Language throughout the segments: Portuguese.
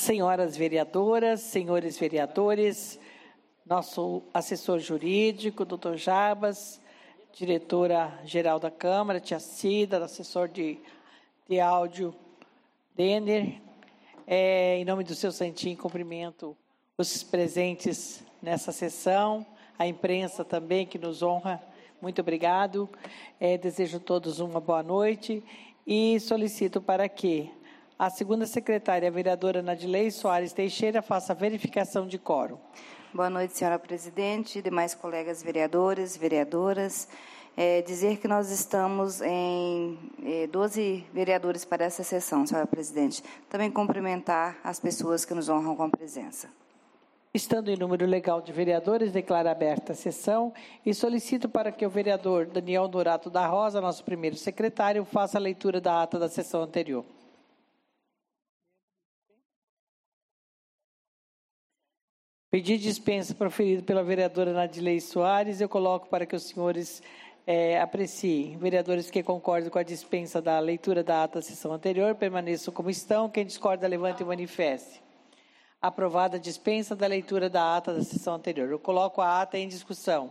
Senhoras vereadoras, senhores vereadores, nosso assessor jurídico, doutor Jarbas, diretora-geral da Câmara, tia Cida, assessor de áudio, Denner, em nome do seu santinho, cumprimento os presentes nessa sessão, a imprensa também que nos honra, muito obrigado, desejo a todos uma boa noite e solicito para que a segunda secretária, a vereadora Nadilei Soares Teixeira, faça a verificação de quórum. Boa noite, senhora presidente, demais colegas vereadores, vereadoras. Dizer que nós estamos em 12 vereadores para essa sessão, senhora presidente. Também cumprimentar as pessoas que nos honram com a presença. Estando em número legal de vereadores, declaro aberta a sessão e solicito para que o vereador Daniel Norato da Rosa, nosso primeiro secretário, faça a leitura da ata da sessão anterior. Pedido de dispensa proferido pela vereadora Nadilei Soares, eu coloco para que os senhores apreciem. Vereadores que concordam com a dispensa da leitura da ata da sessão anterior, permaneçam como estão. Quem discorda, levante e manifeste. Aprovada a dispensa da leitura da ata da sessão anterior. Eu coloco a ata em discussão.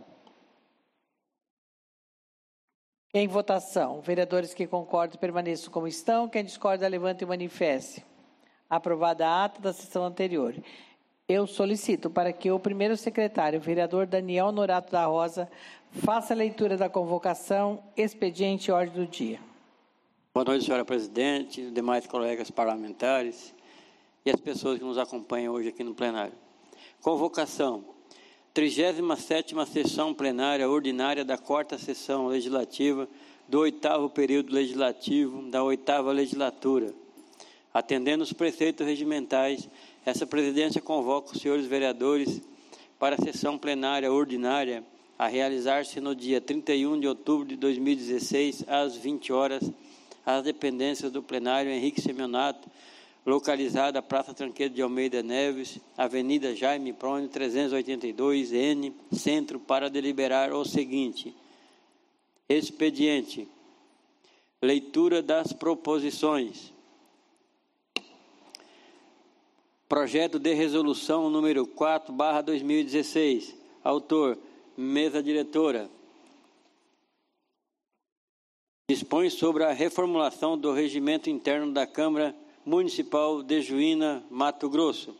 Em votação. Vereadores que concordam, permaneçam como estão. Quem discorda, levante e manifeste. Aprovada a ata da sessão anterior. Eu solicito para que o primeiro secretário, o vereador Daniel Norato da Rosa, faça a leitura da convocação, expediente e ordem do dia. Boa noite, senhora presidente, demais colegas parlamentares e as pessoas que nos acompanham hoje aqui no plenário. Convocação. 37ª sessão plenária ordinária da 4ª sessão legislativa do 8º período legislativo da 8ª legislatura. Atendendo os preceitos regimentais, essa presidência convoca os senhores vereadores para a sessão plenária ordinária a realizar-se no dia 31 de outubro de 2016, às 20 horas, às dependências do plenário Henrique Semionato, localizada Praça Tranqueiro de Almeida Neves, Avenida Jaime Prônio, 382, N, Centro, para deliberar o seguinte. Expediente. Leitura das proposições. Projeto de resolução número 4/2016. Autor, mesa diretora. Dispõe sobre a reformulação do regimento interno da Câmara Municipal de Juína, Mato Grosso.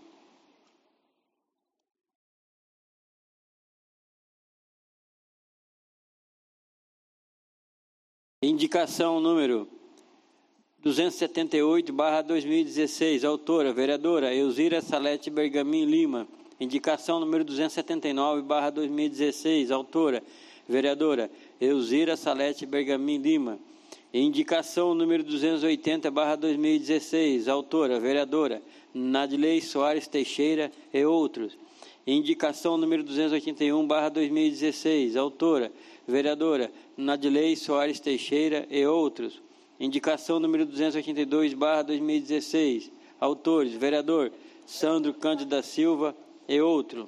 Indicação número 278/2016, autora, vereadora Elzira Salete Bergamin Lima. Indicação número 279/2016, autora, vereadora Elzira Salete Bergamin Lima. Indicação número 280/2016, autora, vereadora Nadilei Soares Teixeira e outros. Indicação número 281/2016, autora, vereadora Nadilei Soares Teixeira e outros. Indicação número 282/2016. Autores, vereador Sandro Cândido da Silva e outro.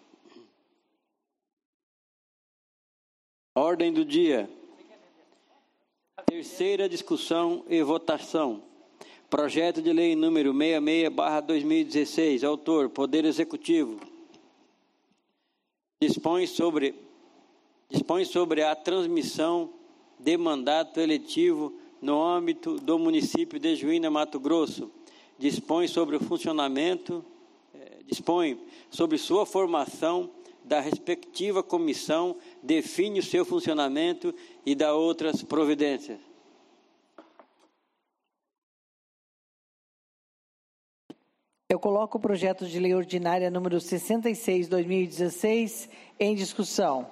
Ordem do dia. Terceira discussão e votação. Projeto de lei número 66/2016. Autor, Poder Executivo. Dispõe sobre a transmissão de mandato eletivo no âmbito do município de Juína, Mato Grosso, dispõe sobre o funcionamento, dispõe sobre sua formação da respectiva comissão, define o seu funcionamento e dá outras providências. Eu coloco o projeto de lei ordinária número 66/2016 em discussão.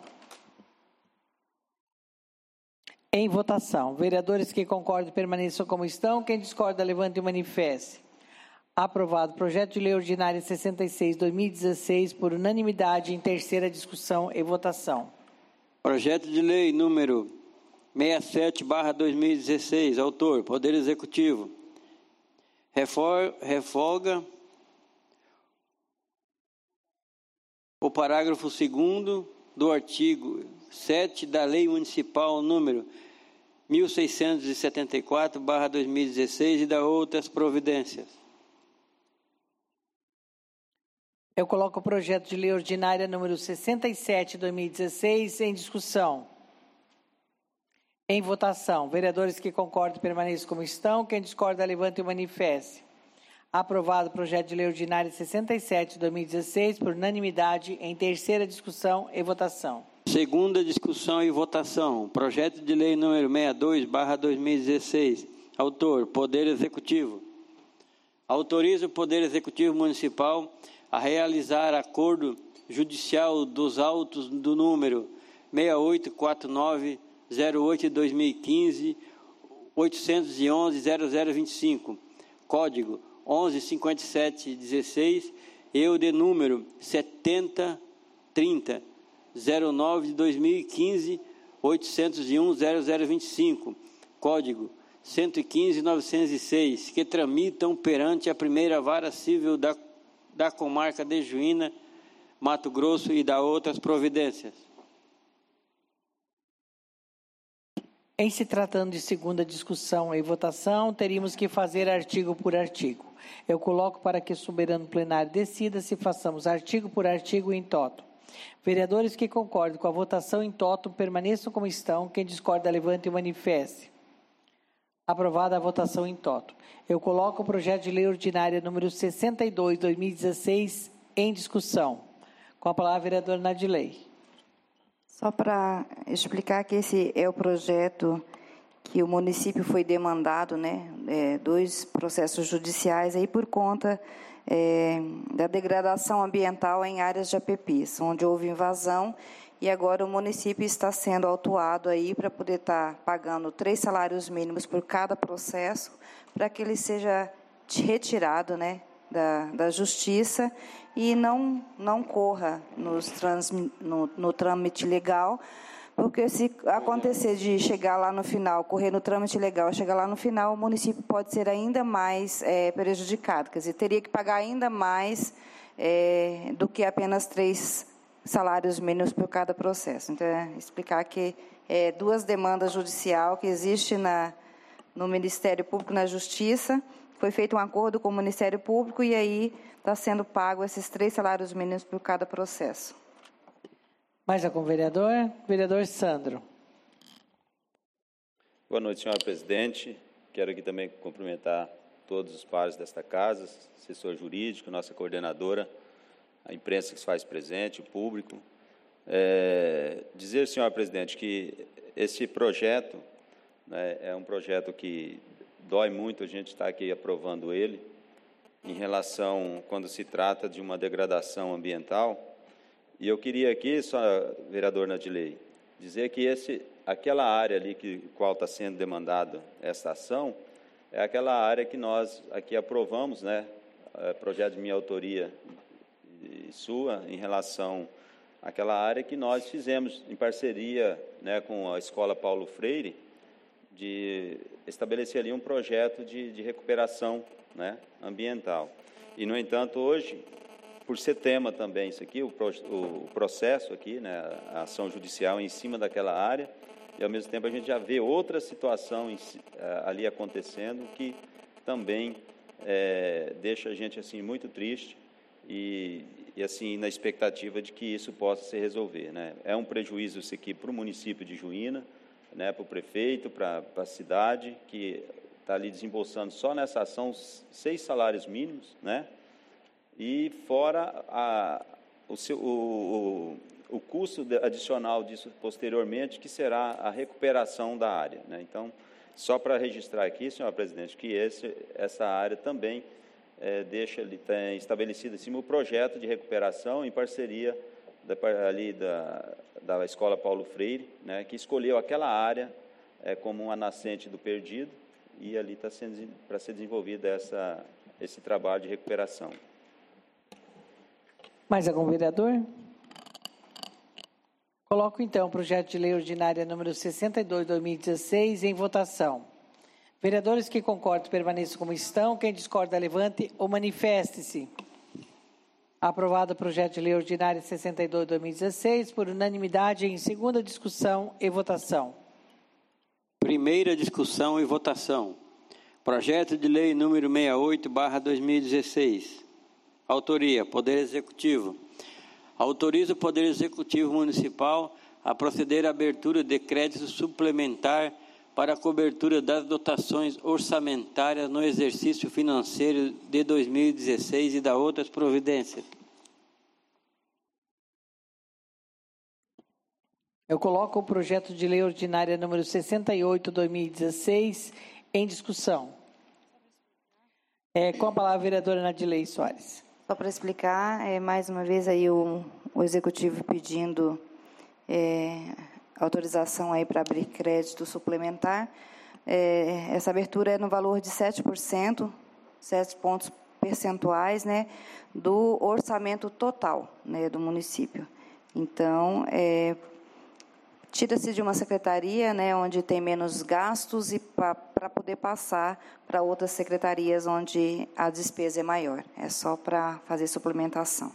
Em votação. Vereadores que concordam permaneçam como estão. Quem discorda, levante e manifeste. Aprovado. Projeto de lei ordinária 66/2016 por unanimidade em terceira discussão e votação. Projeto de lei número 67/2016. Autor, Poder Executivo. Revoga o parágrafo 2º do artigo 7 da Lei Municipal número 1674/2016 e da outras providências. Eu coloco o projeto de lei ordinária número 67, 2016, em discussão. Em votação. Vereadores que concordam, permaneçam como estão. Quem discorda, levante e manifeste. Aprovado o projeto de lei ordinária 67, 2016, por unanimidade, em terceira discussão e votação. Segunda discussão e votação. Projeto de lei número 62/2016. Autor, Poder Executivo. Autoriza o Poder Executivo Municipal a realizar acordo judicial dos autos do número 684908-2015, 811-0025, código 115716, e o de número 7030-09-2015, 801-0025, código 115.906, que tramitam perante a primeira vara civil da comarca de Juína, Mato Grosso, e da outras providências. Em se tratando de segunda discussão e votação, teríamos que fazer artigo por artigo. Eu coloco para que o soberano plenário decida se façamos artigo por artigo em toto. Vereadores que concordam com a votação em toto, permaneçam como estão. Quem discorda, levante e manifeste. Aprovada a votação em toto. Eu coloco o projeto de lei ordinária número 62, 2016, em discussão. Com a palavra, vereadora Nadilei. Só para explicar que esse é o projeto que o município foi demandado, né, 2 processos judiciais aí por conta da degradação ambiental em áreas de APPs, onde houve invasão, e agora o município está sendo autuado aí para poder estar pagando 3 salários mínimos por cada processo, para que ele seja retirado, né, da justiça e não corra no trâmite legal, porque se acontecer de chegar lá no final, correr no trâmite legal, chegar lá no final, o município pode ser ainda mais prejudicado, quer dizer, teria que pagar ainda mais do que apenas 3 salários mínimos por cada processo. Então, explicar que 2 demandas judiciais que existem no Ministério Público, na Justiça, foi feito um acordo com o Ministério Público e aí está sendo pago esses 3 salários mínimos por cada processo. Mais algum vereador? Vereador Sandro. Boa noite, senhora presidente. Quero aqui também cumprimentar todos os pares desta casa, assessor jurídico, nossa coordenadora, a imprensa que se faz presente, o público. Dizer, senhora presidente, que esse projeto, né, é um projeto que dói muito a gente estar aqui aprovando ele, em relação, quando se trata de uma degradação ambiental. E eu queria aqui, só, vereador Nadilei, dizer que aquela área ali qual está sendo demandada essa ação, é aquela área que nós aqui aprovamos, né, projeto de minha autoria e sua, em relação àquela área que nós fizemos em parceria, né, com a Escola Paulo Freire, de estabelecer ali um projeto de recuperação, né, ambiental. E, no entanto, hoje, por ser tema também isso aqui, o processo aqui, né, a ação judicial em cima daquela área, e, ao mesmo tempo, a gente já vê outra situação ali acontecendo que também deixa a gente assim, muito triste e assim, na expectativa de que isso possa se resolver, né? É um prejuízo isso aqui para o município de Juína, né, para o prefeito, para a cidade, que está ali desembolsando só nessa ação 6 salários mínimos, né? E fora o custo adicional disso posteriormente, que será a recuperação da área, né? Então, só para registrar aqui, senhora presidente, que essa área também deixa ali, tem estabelecido assim, o projeto de recuperação em parceria da Escola Paulo Freire, né, que escolheu aquela área como uma nascente do perdido, e ali está sendo para ser desenvolvido esse trabalho de recuperação. Mais algum vereador? Coloco, então, o projeto de lei ordinária número 62, 2016, em votação. Vereadores que concordam, permaneçam como estão. Quem discorda, levante ou manifeste-se. Aprovado o projeto de lei ordinária 62, 2016, por unanimidade, em segunda discussão e votação. Primeira discussão e votação. Projeto de lei número 68/2016. Autoria: Poder Executivo. Autoriza o Poder Executivo Municipal a proceder à abertura de crédito suplementar para a cobertura das dotações orçamentárias no exercício financeiro de 2016 e da outras providências. Eu coloco o projeto de lei ordinária número 68/2016 em discussão. Com a palavra a vereadora Nadilei Soares. Só para explicar, mais uma vez aí o Executivo pedindo autorização aí para abrir crédito suplementar. Essa abertura é no valor de 7%, 7 pontos percentuais, né, do orçamento total, né, do município. Então, tira-se de uma secretaria, né, onde tem menos gastos e para poder passar para outras secretarias onde a despesa é maior. É só para fazer suplementação.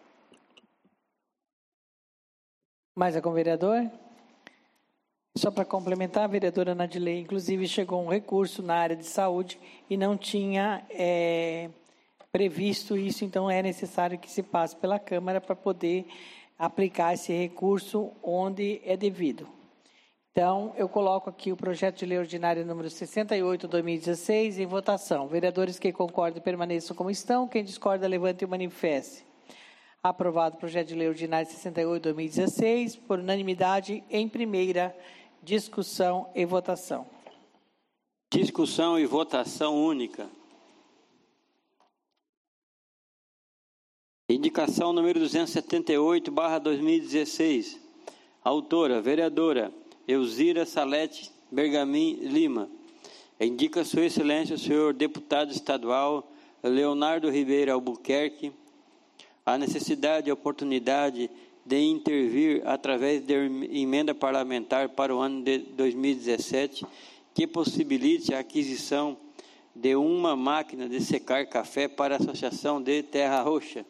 Mais algum vereador? Só para complementar, a vereadora Nadilei, inclusive, chegou um recurso na área de saúde e não tinha previsto isso, então é necessário que se passe pela Câmara para poder aplicar esse recurso onde é devido. Então, eu coloco aqui o projeto de lei ordinário número 68/2016 em votação. Vereadores que concordam permaneçam como estão. Quem discorda, levante e manifeste. Aprovado o projeto de lei ordinário 68/2016, por unanimidade, em primeira discussão e votação. Discussão e votação única. Indicação número 278/2016. Autora, vereadora Elzira Salete Bergamin Lima. Indica Sua Excelência o senhor deputado estadual Leonardo Ribeiro Albuquerque a necessidade e oportunidade de intervir através de emenda parlamentar para o ano de 2017 que possibilite a aquisição de uma máquina de secar café para a Associação de Terra Roxa.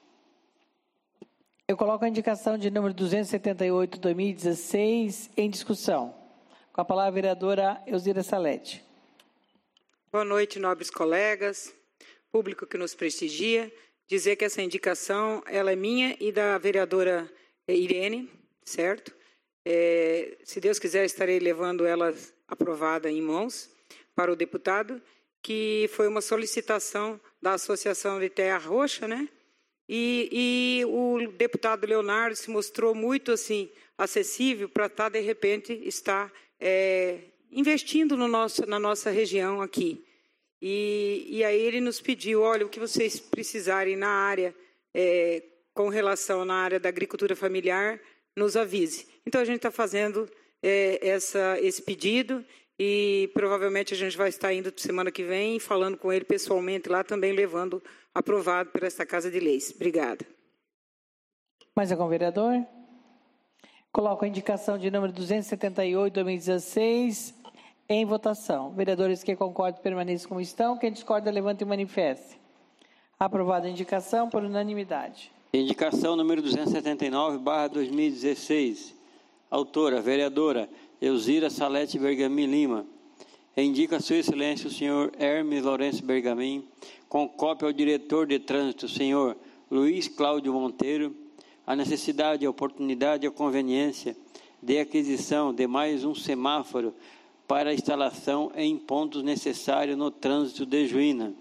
Eu coloco a indicação de número 278/2016 em discussão. Com a palavra a vereadora Elzira Salete. Boa noite, nobres colegas, público que nos prestigia. Dizer que essa indicação ela é minha e da vereadora Irene, certo? Se Deus quiser, estarei levando ela aprovada em mãos para o deputado, que foi uma solicitação da Associação de Terra Roxa, né? E o deputado Leonardo se mostrou muito assim acessível para de repente estar investindo na nossa região aqui. E aí ele nos pediu, olha, o que vocês precisarem na área, com relação na área da agricultura familiar, nos avise. Então a gente está fazendo esse pedido e provavelmente a gente vai estar indo semana que vem falando com ele pessoalmente lá, também levando aprovado por esta Casa de Leis. Obrigada. Mais algum vereador? Coloco a indicação de número 278/2016 em votação. Vereadores que concordam permaneçam como estão. Quem discorda, levante e manifeste. Aprovada a indicação por unanimidade. Indicação número 279/2016. Autora, vereadora Elzira Salete Bergamin Lima. Indica Sua Excelência o senhor Hermes Lourenço Bergamin, com cópia ao diretor de trânsito, senhor Luiz Cláudio Monteiro, a necessidade, a oportunidade e a conveniência de aquisição de mais um semáforo para a instalação em pontos necessários no trânsito de Juína.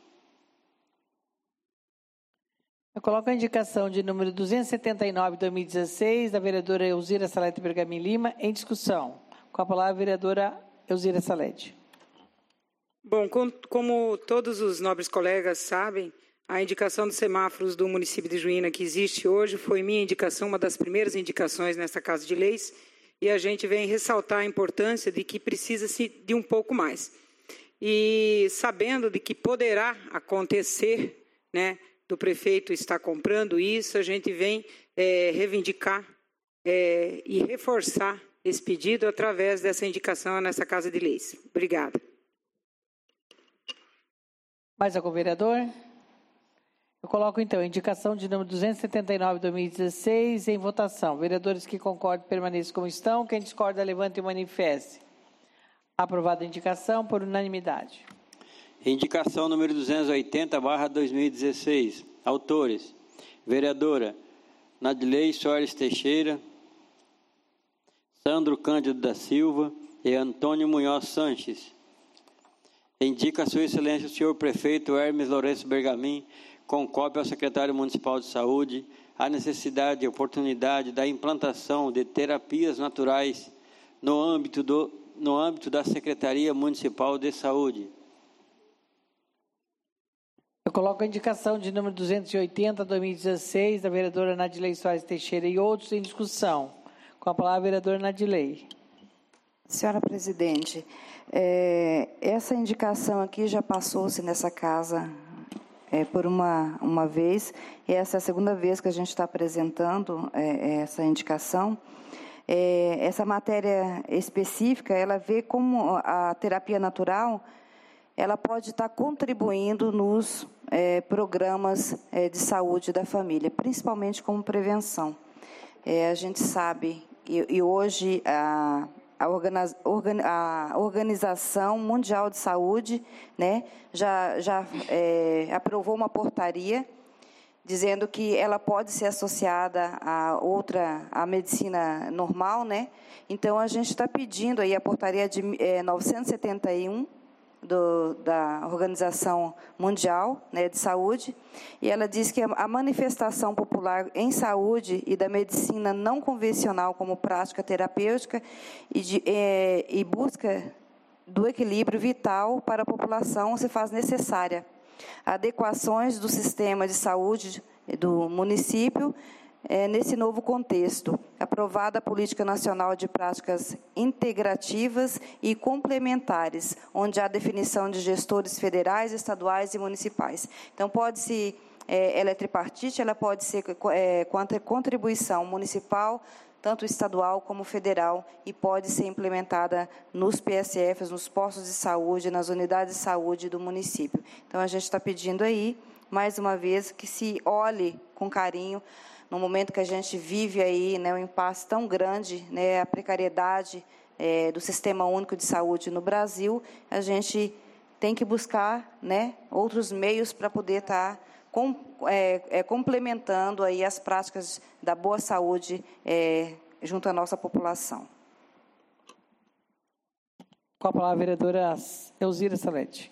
Eu coloco a indicação de número 279/2016 da vereadora Elzira Salete Bergamin Lima em discussão. Com a palavra a vereadora Elzira Salete. Bom, como todos os nobres colegas sabem, a indicação dos semáforos do município de Juína que existe hoje foi minha indicação, uma das primeiras indicações nesta Casa de Leis, e a gente vem ressaltar a importância de que precisa-se de um pouco mais. E sabendo de que poderá acontecer, né, do prefeito estar comprando isso, a gente vem reivindicar e reforçar esse pedido através dessa indicação nessa Casa de Leis. Obrigada. Mais algum vereador? Eu coloco, então, a indicação de número 279/2016 em votação. Vereadores que concordam permaneçam como estão. Quem discorda, levante e manifeste. Aprovada a indicação por unanimidade. Indicação número 280/2016. Autores: vereadora Nadilei Soares Teixeira, Sandro Cândido da Silva e Antônio Munhoz Sanches. Indica a Sua Excelência o senhor prefeito Hermes Lourenço Bergamin, com cópia ao secretário municipal de saúde, a necessidade e oportunidade da implantação de terapias naturais no âmbito da Secretaria Municipal de Saúde. Eu coloco a indicação de número 280, 2016, da vereadora Nadilei Soares Teixeira e outros em discussão. Com a palavra, a vereadora Nadilei. Senhora presidente, essa indicação aqui já passou-se nessa casa por uma vez, e essa é a segunda vez que a gente está apresentando essa indicação. Essa matéria específica, ela vê como a terapia natural, ela pode estar contribuindo nos programas de saúde da família, principalmente como prevenção. A gente sabe, e hoje a Organização Mundial de Saúde, né, já aprovou uma portaria dizendo que ela pode ser associada à medicina normal, né? Então, a gente está pedindo aí a portaria de 971 da Organização Mundial, né, de Saúde, e ela diz que a manifestação popular em saúde e da medicina não convencional como prática terapêutica e busca do equilíbrio vital para a população se faz necessária adequações do sistema de saúde do município nesse novo contexto. Aprovada a Política Nacional de Práticas Integrativas e Complementares, onde há definição de gestores federais, estaduais e municipais. Então, pode-se, ela é tripartite, ela pode ser com contribuição municipal, tanto estadual como federal, e pode ser implementada nos PSFs, nos postos de saúde, nas unidades de saúde do município. Então, a gente está pedindo aí, mais uma vez, que se olhe com carinho, no momento que a gente vive aí, né, um impasse tão grande, né, a precariedade do Sistema Único de Saúde no Brasil, a gente tem que buscar, né, outros meios para poder estar complementando aí as práticas da boa saúde junto à nossa população. Com a palavra, a vereadora Elzira Salete.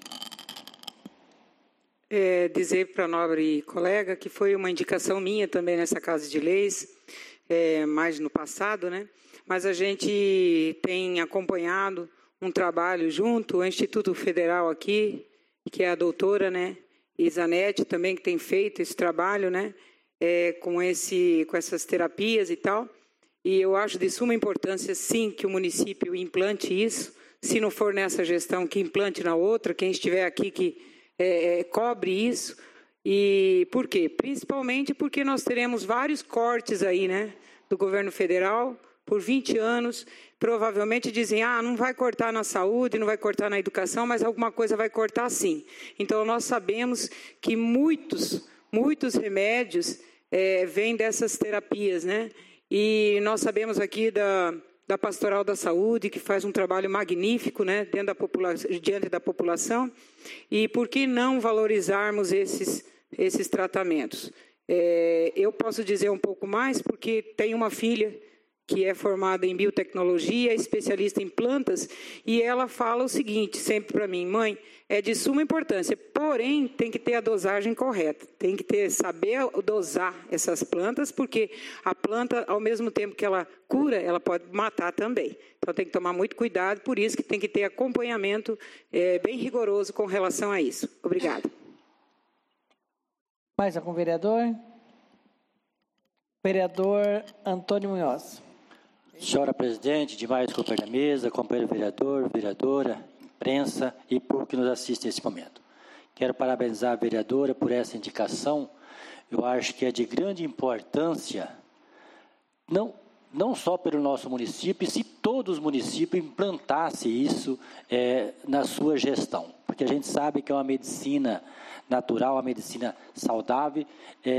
Dizer para a nobre colega que foi uma indicação minha também nessa Casa de Leis, mais no passado, né? Mas a gente tem acompanhado um trabalho junto ao Instituto Federal aqui, que é a doutora, né, Isanete também, que tem feito esse trabalho, né, com essas terapias e tal. E eu acho de suma importância, sim, que o município implante isso. Se não for nessa gestão, que implante na outra. Quem estiver aqui que cobre isso. E por quê? Principalmente porque nós teremos vários cortes aí, né, do governo federal por 20 anos. Provavelmente dizem, não vai cortar na saúde, não vai cortar na educação, mas alguma coisa vai cortar sim. Então, nós sabemos que muitos remédios vêm dessas terapias, né? E nós sabemos aqui da Pastoral da Saúde, que faz um trabalho magnífico, né, diante da população. E por que não valorizarmos esses tratamentos? Eu posso dizer um pouco mais, porque tenho uma filha que é formada em biotecnologia, especialista em plantas, e ela fala o seguinte, sempre para mim, mãe, é de suma importância, porém, tem que ter a dosagem correta, tem que saber dosar essas plantas, porque a planta, ao mesmo tempo que ela cura, ela pode matar também. Então, tem que tomar muito cuidado, por isso que tem que ter acompanhamento bem rigoroso com relação a isso. Obrigada. Mais algum vereador? Vereador Antônio Munhoz. Senhora presidente, demais companheiros da mesa, companheiro vereador, vereadora, imprensa e público que nos assiste nesse momento. Quero parabenizar a vereadora por essa indicação. Eu acho que é de grande importância, não só pelo nosso município, se todos os municípios implantassem isso na sua gestão. Porque a gente sabe que é uma medicina natural, uma medicina saudável,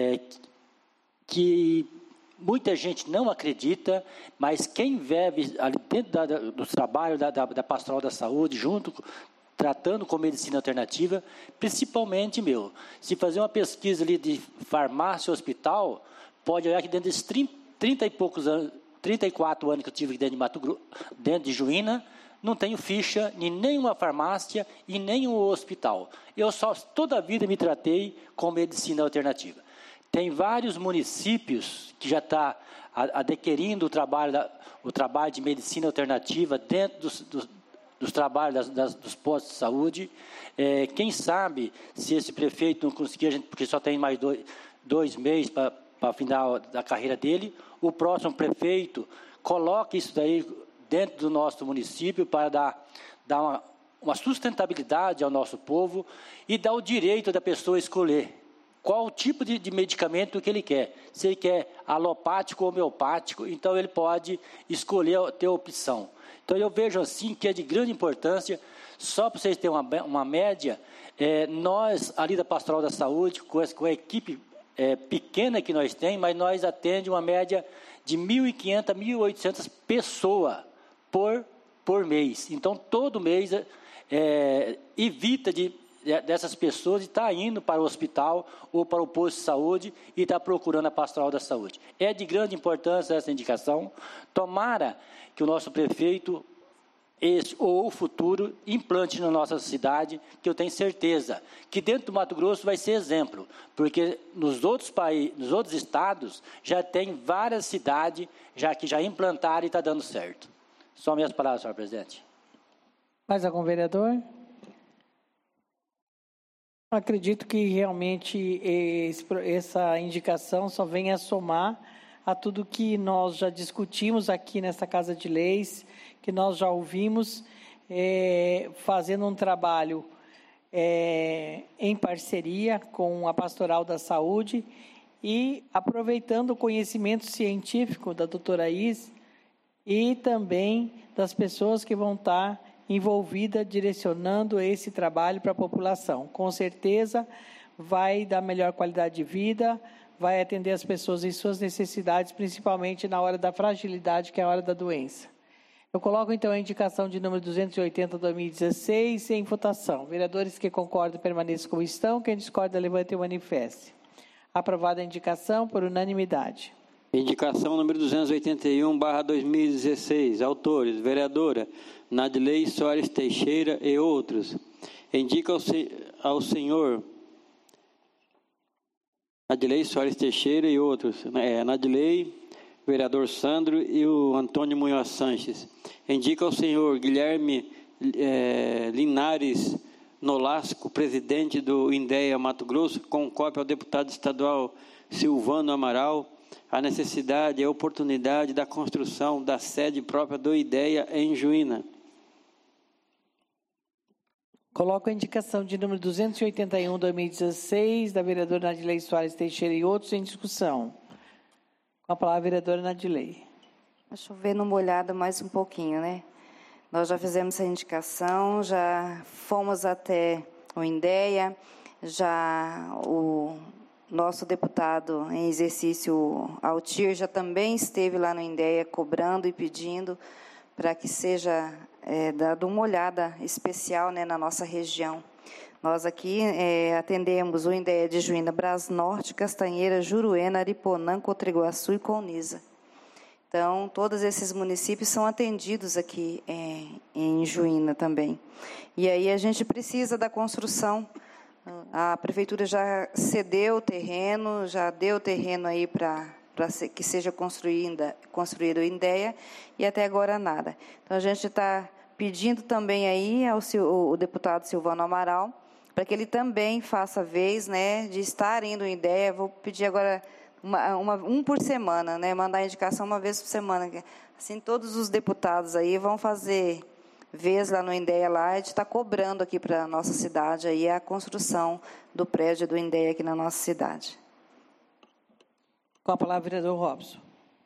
que muita gente não acredita, mas quem vive ali dentro do trabalho da Pastoral da Saúde, junto tratando com medicina alternativa, principalmente, se fazer uma pesquisa ali de farmácia hospital, pode olhar que dentro desses 30 e poucos anos, 34 anos que eu tive aqui dentro de Mato Grosso, dentro de Juína, não tenho ficha em nenhuma farmácia e nenhum hospital. Eu toda a vida me tratei com medicina alternativa. Tem vários municípios que já estão adquirindo o trabalho de medicina alternativa dentro dos trabalhos dos postos de saúde. Quem sabe, se esse prefeito não conseguir, porque só tem mais dois meses para o final da carreira dele, o próximo prefeito coloque isso daí dentro do nosso município para dar uma sustentabilidade ao nosso povo e dar o direito da pessoa escolher qual o tipo de medicamento que ele quer. Se ele quer alopático ou homeopático, então ele pode escolher, ter a opção. Então eu vejo assim que é de grande importância, só para vocês terem uma média, nós ali da Pastoral da Saúde, com a equipe pequena que nós temos, mas nós atendemos uma média de 1.500 a 1.800 pessoas por mês. Então, todo mês evita dessas pessoas de estar indo para o hospital ou para o posto de saúde e estar procurando a Pastoral da Saúde. É de grande importância essa indicação. Tomara que o nosso prefeito, ou o futuro, implante na nossa cidade, que eu tenho certeza que dentro do Mato Grosso vai ser exemplo, porque nos outros estados já tem várias cidades que já implantaram e está dando certo. Só minhas palavras, senhor presidente. Mais algum vereador? Acredito que realmente essa indicação só vem a somar a tudo que nós já discutimos aqui nesta Casa de Leis, que nós já ouvimos, fazendo um trabalho em parceria com a Pastoral da Saúde e aproveitando o conhecimento científico da doutora Is e também das pessoas que vão estar envolvidas direcionando esse trabalho para a população. Com certeza vai dar melhor qualidade de vida, vai atender as pessoas em suas necessidades, principalmente na hora da fragilidade, que é a hora da doença. Eu coloco, então, a indicação de número 280/2016 em votação. Vereadores que concordam, permaneçam como estão. Quem discorda, levante e manifeste. Aprovada a indicação por unanimidade. Indicação número 281/2016. Autores, vereadora Nadilei Soares Teixeira e outros. Indica ao senhor Nadilei Soares Teixeira e outros. Nadilei, vereador Sandro e o Antônio Munhoz Sanches. Indica ao senhor Guilherme Linares Nolasco, presidente do INDEA Mato Grosso, com cópia ao deputado estadual Silvano Amaral, a necessidade e a oportunidade da construção da sede própria do IDEA em Juína. Coloco a indicação de número 281/2016, da vereadora Nadilei Soares Teixeira e outros em discussão. Com a palavra, a vereadora Nadilei. Deixa eu ver numa olhada mais um pouquinho, né? Nós já fizemos essa indicação, já fomos até o INDEA, já o nosso deputado em exercício, Altir, já também esteve lá no INDEA cobrando e pedindo para que seja dado uma olhada especial, né, na nossa região. Nós aqui atendemos o INDEA de Juína, Brasnorte, Castanheira, Juruena, Ariponã, Cotriguaçu e Colniza. Então, todos esses municípios são atendidos aqui em Juína também. E aí a gente precisa da construção. A prefeitura já cedeu o terreno, já deu o terreno aí para que seja construído o INDEA, e até agora nada. Então, a gente está pedindo também aí ao deputado Silvano Amaral, para que ele também faça vez, né, de estar indo em INDEA. Vou pedir agora um por semana, né, mandar a indicação uma vez por semana. Assim, todos os deputados aí vão fazer vez lá no INDEA, lá, de estar cobrando aqui para a nossa cidade aí a construção do prédio do INDEA aqui na nossa cidade. Com a palavra, vereador Robson.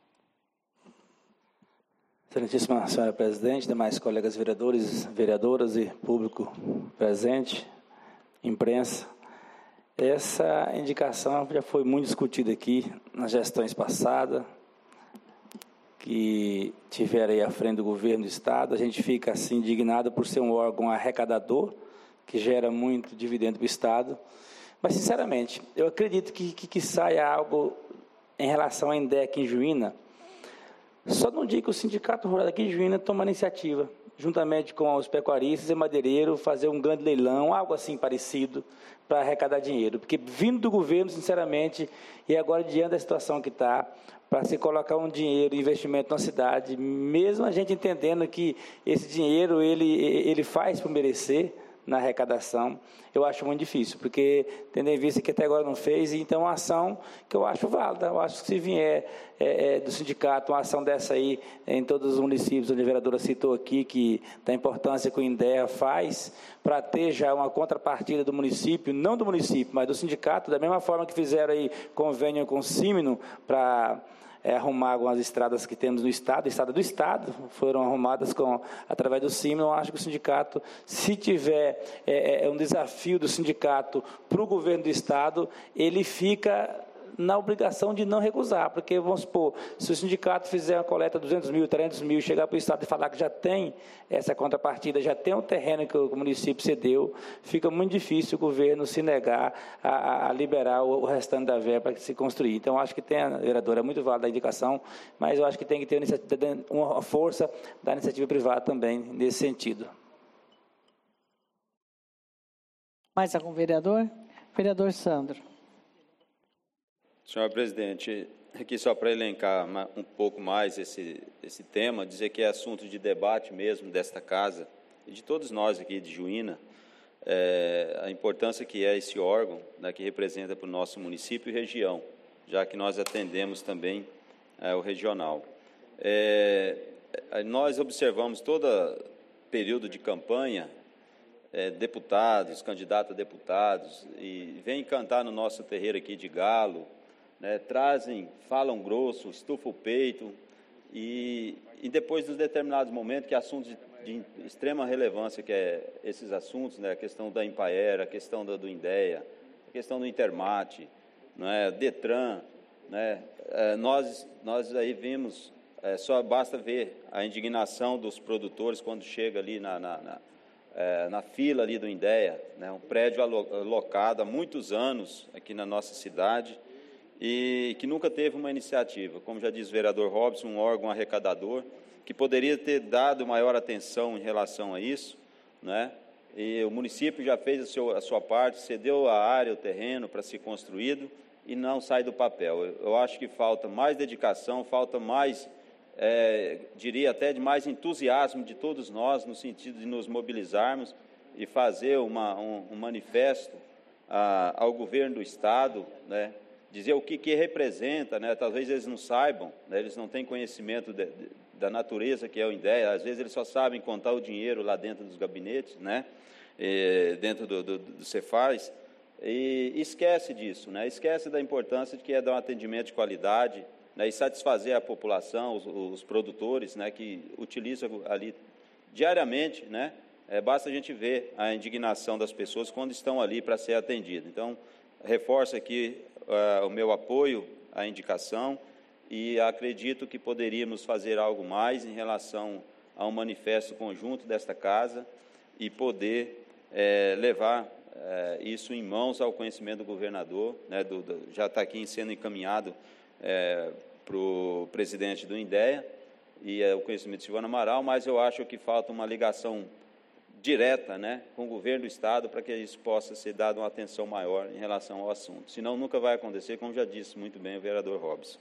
Excelentíssima senhora presidente, demais colegas vereadores, vereadoras e público presente, imprensa. Essa indicação já foi muito discutida aqui nas gestões passadas. que tiveram aí à frente do governo do Estado. A gente fica assim indignado por ser um órgão arrecadador, que gera muito dividendo para o Estado. Mas, sinceramente, eu acredito que saia algo em relação à INDEC em Juína. Só não digo que o Sindicato Rural aqui de Juína toma iniciativa, juntamente com os pecuaristas e madeireiros, fazer um grande leilão, algo assim parecido, para arrecadar dinheiro. Porque vindo do governo, sinceramente, e agora diante da situação que está, para se colocar um dinheiro, investimento na cidade, mesmo a gente entendendo que esse dinheiro ele faz por merecer na arrecadação, eu acho muito difícil, porque tendo em vista que até agora não fez, então uma ação que eu acho válida. Eu acho que se vier do sindicato uma ação dessa aí em todos os municípios, onde a vereadora citou aqui, que da importância que o INDEA faz, para ter já uma contrapartida do município, não do município, mas do sindicato, da mesma forma que fizeram aí convênio com o Símino para arrumar algumas estradas que temos no Estado, estrada do Estado, foram arrumadas através do Símino. Eu acho que o sindicato, se tiver um desafio do sindicato para o governo do Estado, ele fica na obrigação de não recusar, porque, vamos supor, se o sindicato fizer uma coleta de 200 mil, 300 mil, chegar para o Estado e falar que já tem essa contrapartida, já tem um terreno que o município cedeu, fica muito difícil o governo se negar a liberar o restante da verba para se construir. Então, acho que tem, vereadora, é muito válida a indicação, mas eu acho que tem que ter uma força da iniciativa privada também, nesse sentido. Mais algum vereador? Vereador Sandro. Senhor presidente, aqui só para elencar um pouco mais esse tema, dizer que é assunto de debate mesmo desta casa e de todos nós aqui de Juína, a importância que é esse órgão, né, que representa para o nosso município e região, já que nós atendemos também o regional. Nós observamos todo período de campanha, deputados, candidatos a deputados, e vêm cantar no nosso terreiro aqui de galo, né, falam grosso, estufam o peito, e depois dos determinados momentos, que assuntos de extrema relevância, que é esses assuntos, né, a questão da Impaera, a questão do INDEA, a questão do Intermate, né, Detran, né, nós aí vimos, só basta ver a indignação dos produtores quando chega ali na fila ali do INDEA, né, um prédio alocado há muitos anos aqui na nossa cidade, e que nunca teve uma iniciativa. Como já diz o vereador Robson, um órgão arrecadador, que poderia ter dado maior atenção em relação a isso, né? E o município já fez a sua parte, cedeu a área, o terreno para ser construído, e não sai do papel. Eu acho que falta mais dedicação, falta mais, diria até de mais entusiasmo de todos nós, no sentido de nos mobilizarmos e fazer um manifesto ao governo do Estado, né? Dizer o que representa, né? Talvez eles não saibam, né? Eles não têm conhecimento da natureza que é o INDEA, às vezes eles só sabem contar o dinheiro lá dentro dos gabinetes, né? Dentro do Cefaz, e esquece disso, né? Esquece da importância de que é dar um atendimento de qualidade, né? E satisfazer a população, os produtores, né? Que utilizam ali diariamente, né? Basta a gente ver a indignação das pessoas quando estão ali para ser atendido. Então, reforço aqui o meu apoio à indicação e acredito que poderíamos fazer algo mais em relação a um manifesto conjunto desta casa e poder levar isso em mãos ao conhecimento do governador, né, já está aqui sendo encaminhado para o presidente do INDEA e o conhecimento de Silvano Amaral, mas eu acho que falta uma ligação direta, né, com o governo do Estado para que isso possa ser dado uma atenção maior em relação ao assunto. Senão, nunca vai acontecer, como já disse muito bem o vereador Robson.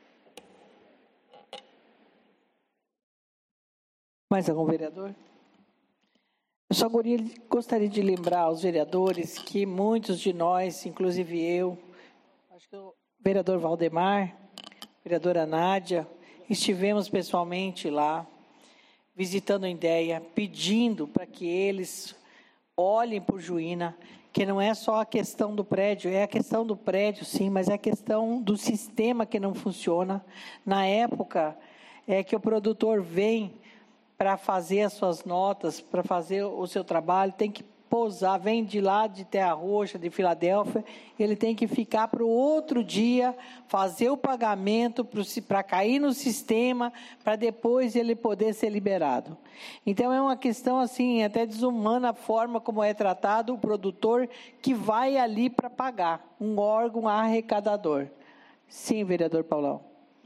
Mais algum vereador? Eu só gostaria de lembrar aos vereadores que muitos de nós, inclusive eu, acho que o vereador Valdemar, vereadora Nádia, estivemos pessoalmente lá, visitando a INDEA, pedindo para que eles olhem por Juína, que não é só a questão do prédio, é a questão do prédio, sim, mas é a questão do sistema que não funciona. Na época que o produtor vem para fazer as suas notas, para fazer o seu trabalho, tem que pousar, vem de lá de Terra Roxa, de Filadélfia, ele tem que ficar para o outro dia, fazer o pagamento para cair no sistema, para depois ele poder ser liberado. Então, é uma questão assim, até desumana a forma como é tratado o produtor que vai ali para pagar, um órgão arrecadador. Sim, vereador Paulão.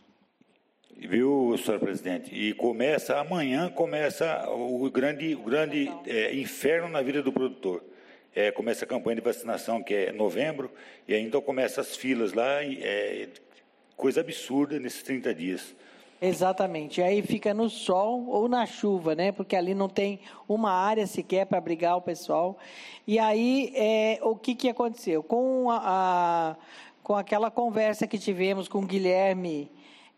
Viu, senhor presidente? E amanhã começa o grande inferno na vida do produtor. Começa a campanha de vacinação, que é em novembro, e aí então começa as filas lá, coisa absurda nesses 30 dias. Exatamente, aí fica no sol ou na chuva, né? Porque ali não tem uma área sequer para abrigar o pessoal. E aí, o que aconteceu? Com aquela conversa que tivemos com o Guilherme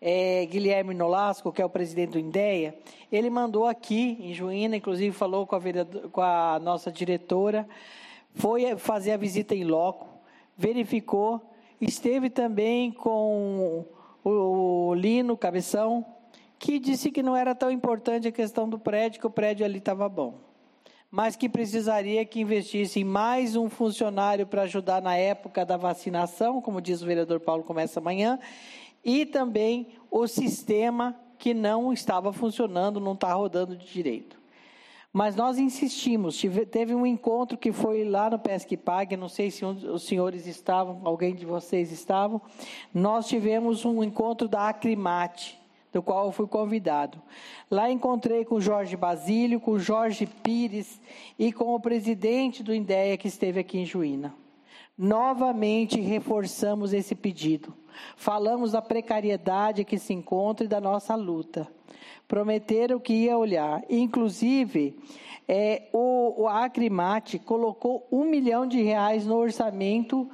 Nolasco, que é o presidente do INDEA, ele mandou aqui em Juína, inclusive falou com a nossa diretora, foi fazer a visita em loco, verificou, esteve também com o Lino Cabeção, que disse que não era tão importante a questão do prédio, que o prédio ali estava bom, mas que precisaria que investisse em mais um funcionário para ajudar na época da vacinação, como diz o vereador Paulo, começa amanhã, e também o sistema que não estava funcionando, não está rodando de direito. Mas nós insistimos, teve um encontro que foi lá no Pesque-Pague, não sei se os senhores estavam, alguém de vocês estavam, nós tivemos um encontro da Acrimate, do qual eu fui convidado. Lá encontrei com o Jorge Basílio, com o Jorge Pires e com o presidente do INDEA que esteve aqui em Juína. Novamente reforçamos esse pedido. Falamos da precariedade que se encontra e da nossa luta. Prometeram que ia olhar. Inclusive, a Acrimate colocou R$1 milhão no orçamento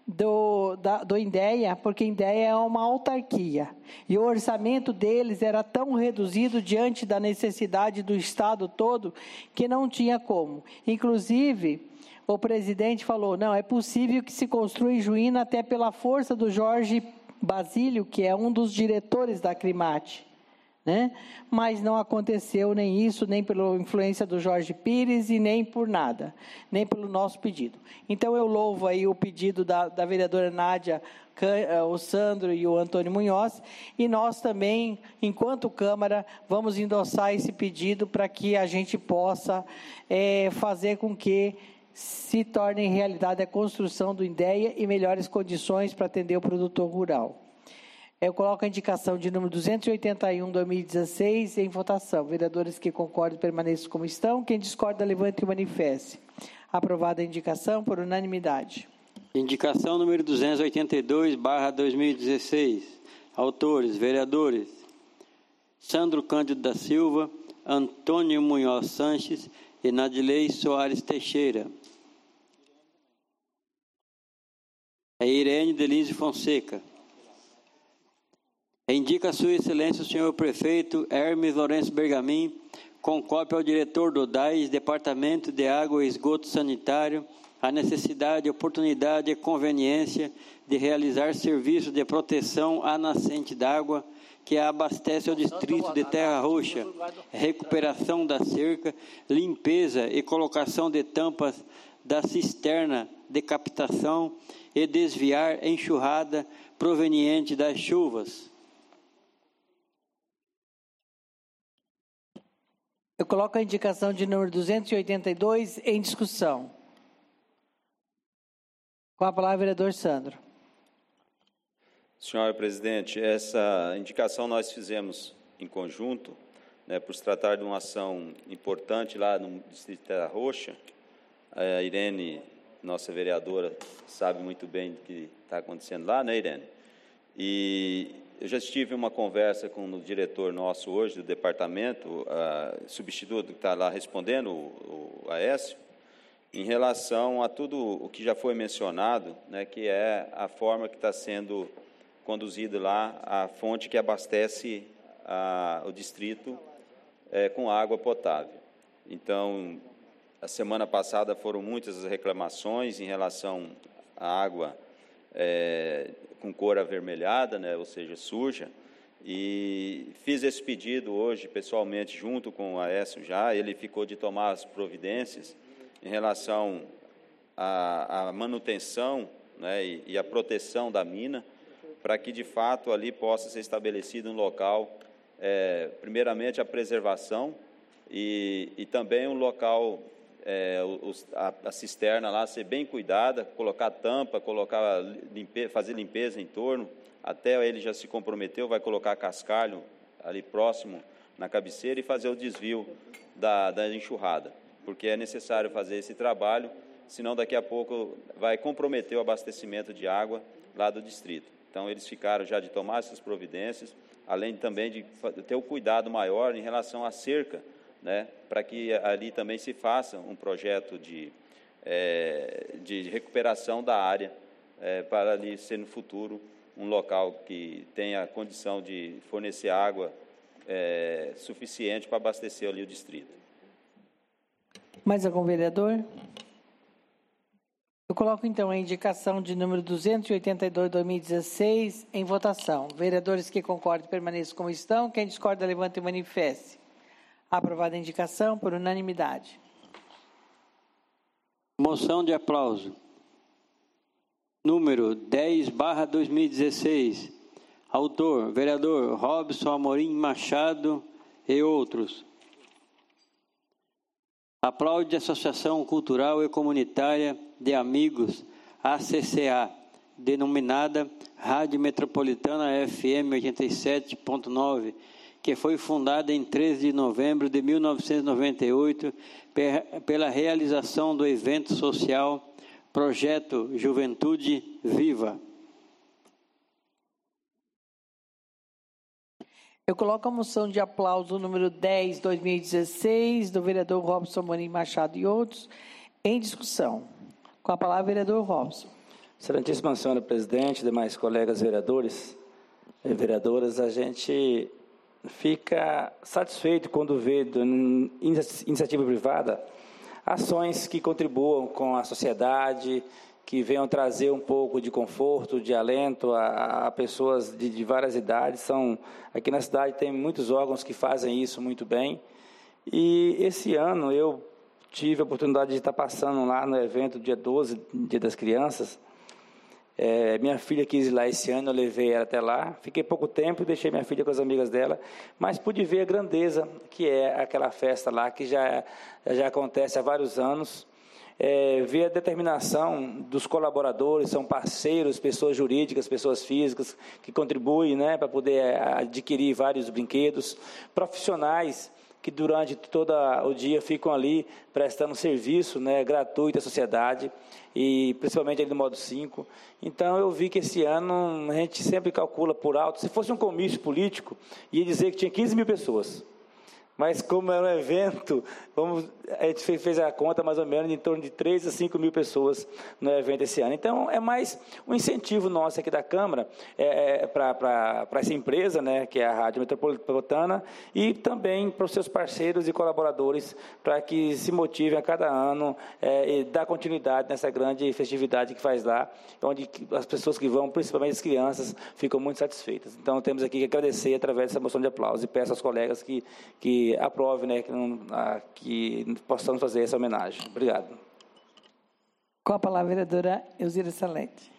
do INDEA, porque INDEA é uma autarquia. E o orçamento deles era tão reduzido diante da necessidade do Estado todo, que não tinha como. Inclusive, o presidente falou, não, é possível que se construa em Juína até pela força do Jorge Basílio, que é um dos diretores da Acrimate, né? Mas não aconteceu nem isso, nem pela influência do Jorge Pires e nem por nada, nem pelo nosso pedido. Então, eu louvo aí o pedido da vereadora Nádia, o Sandro e o Antônio Munhoz, e nós também, enquanto Câmara, vamos endossar esse pedido para que a gente possa fazer com que se torne realidade a construção do INDEA e melhores condições para atender o produtor rural. Eu coloco a indicação de número 281, 2016, em votação. Vereadores que concordam, permaneçam como estão. Quem discorda, levante e manifeste. Aprovada a indicação por unanimidade. Indicação número 282/2016. Autores, vereadores Sandro Cândido da Silva, Antônio Munhoz Sanches e Nadilei Soares Teixeira. Irene Denise Fonseca. Indica a sua excelência o senhor prefeito Hermes Lourenço Bergamin, com cópia ao diretor do DAIS, Departamento de Água e Esgoto Sanitário, a necessidade, oportunidade e conveniência de realizar serviço de proteção à nascente d'água que abastece o distrito de Terra Roxa, recuperação da cerca, limpeza e colocação de tampas da cisterna de captação e desviar enxurrada proveniente das chuvas. Eu coloco a indicação de número 282 em discussão. Com a palavra, vereador Sandro. Senhor presidente, essa indicação nós fizemos em conjunto, né, por se tratar de uma ação importante lá no distrito de Terra Roxa. A Irene, nossa vereadora, sabe muito bem do que está acontecendo lá, né, Irene? E eu já tive uma conversa com o diretor nosso hoje do departamento, substituto que está lá respondendo, o Aécio, em relação a tudo o que já foi mencionado, né, que é a forma que está sendo conduzida lá a fonte que abastece o distrito com água potável. Então, a semana passada foram muitas as reclamações em relação à água com cor avermelhada, né, ou seja, suja, e fiz esse pedido hoje pessoalmente junto com o Aécio já, ele ficou de tomar as providências em relação à manutenção, né, e a proteção da mina, para que, de fato, ali possa ser estabelecido um local, primeiramente, a preservação e também um local, a cisterna lá ser bem cuidada, colocar tampa, fazer limpeza em torno, até ele já se comprometeu, vai colocar cascalho ali próximo na cabeceira e fazer o desvio da enxurrada, porque é necessário fazer esse trabalho, senão daqui a pouco vai comprometer o abastecimento de água lá do distrito. Então, eles ficaram já de tomar essas providências, além também de ter o cuidado maior em relação à cerca, né, para que ali também se faça um projeto de recuperação da área, para ali ser no futuro um local que tenha condição de fornecer água suficiente para abastecer ali o distrito. Mais algum vereador? Eu coloco, então, a indicação de número 282/2016 em votação. Vereadores que concordam permaneçam como estão. Quem discorda, levante e manifeste. Aprovada a indicação por unanimidade. Moção de aplauso. Número 10/2016. Autor, vereador Robson Amorim Machado e outros. Aplaude a Associação Cultural e Comunitária de Amigos, ACCA, denominada Rádio Metropolitana FM 87.9, que foi fundada em 13 de novembro de 1998 pela realização do evento social Projeto Juventude Viva. Eu coloco a moção de aplauso número 10/2016, do vereador Robson Amorim Machado e outros, em discussão. Com a palavra, vereador Robson. Excelentíssima senhora presidente, demais colegas vereadores e vereadoras, a gente fica satisfeito quando vê da iniciativa privada ações que contribuam com a sociedade, que venham trazer um pouco de conforto, de alento a pessoas de várias idades. Aqui na cidade tem muitos órgãos que fazem isso muito bem. E esse ano eu tive a oportunidade de estar passando lá no evento, dia 12, Dia das Crianças. Minha filha quis ir lá esse ano, eu levei ela até lá. Fiquei pouco tempo e deixei minha filha com as amigas dela, mas pude ver a grandeza que é aquela festa lá, que já acontece há vários anos. Ver a determinação dos colaboradores, são parceiros, pessoas jurídicas, pessoas físicas, que contribuem, né, para poder adquirir vários brinquedos, profissionais que durante todo o dia ficam ali prestando serviço, né, gratuito à sociedade, e principalmente ali no modo 5. Então, eu vi que esse ano a gente sempre calcula por alto. Se fosse um comício político, ia dizer que tinha 15 mil pessoas. Mas como era um evento, a gente fez a conta mais ou menos em torno de 3 a 5 mil pessoas no evento esse ano. Então, é mais um incentivo nosso aqui da Câmara para essa empresa, né, que é a Rádio Metropolitana, e também para os seus parceiros e colaboradores, para que se motivem a cada ano e dar continuidade nessa grande festividade que faz lá, onde as pessoas que vão, principalmente as crianças, ficam muito satisfeitas. Então, temos aqui que agradecer através dessa moção de aplauso e peço aos colegas que aprove, né, que possamos fazer essa homenagem. Obrigado. Com a palavra, a vereadora Elzira Salete.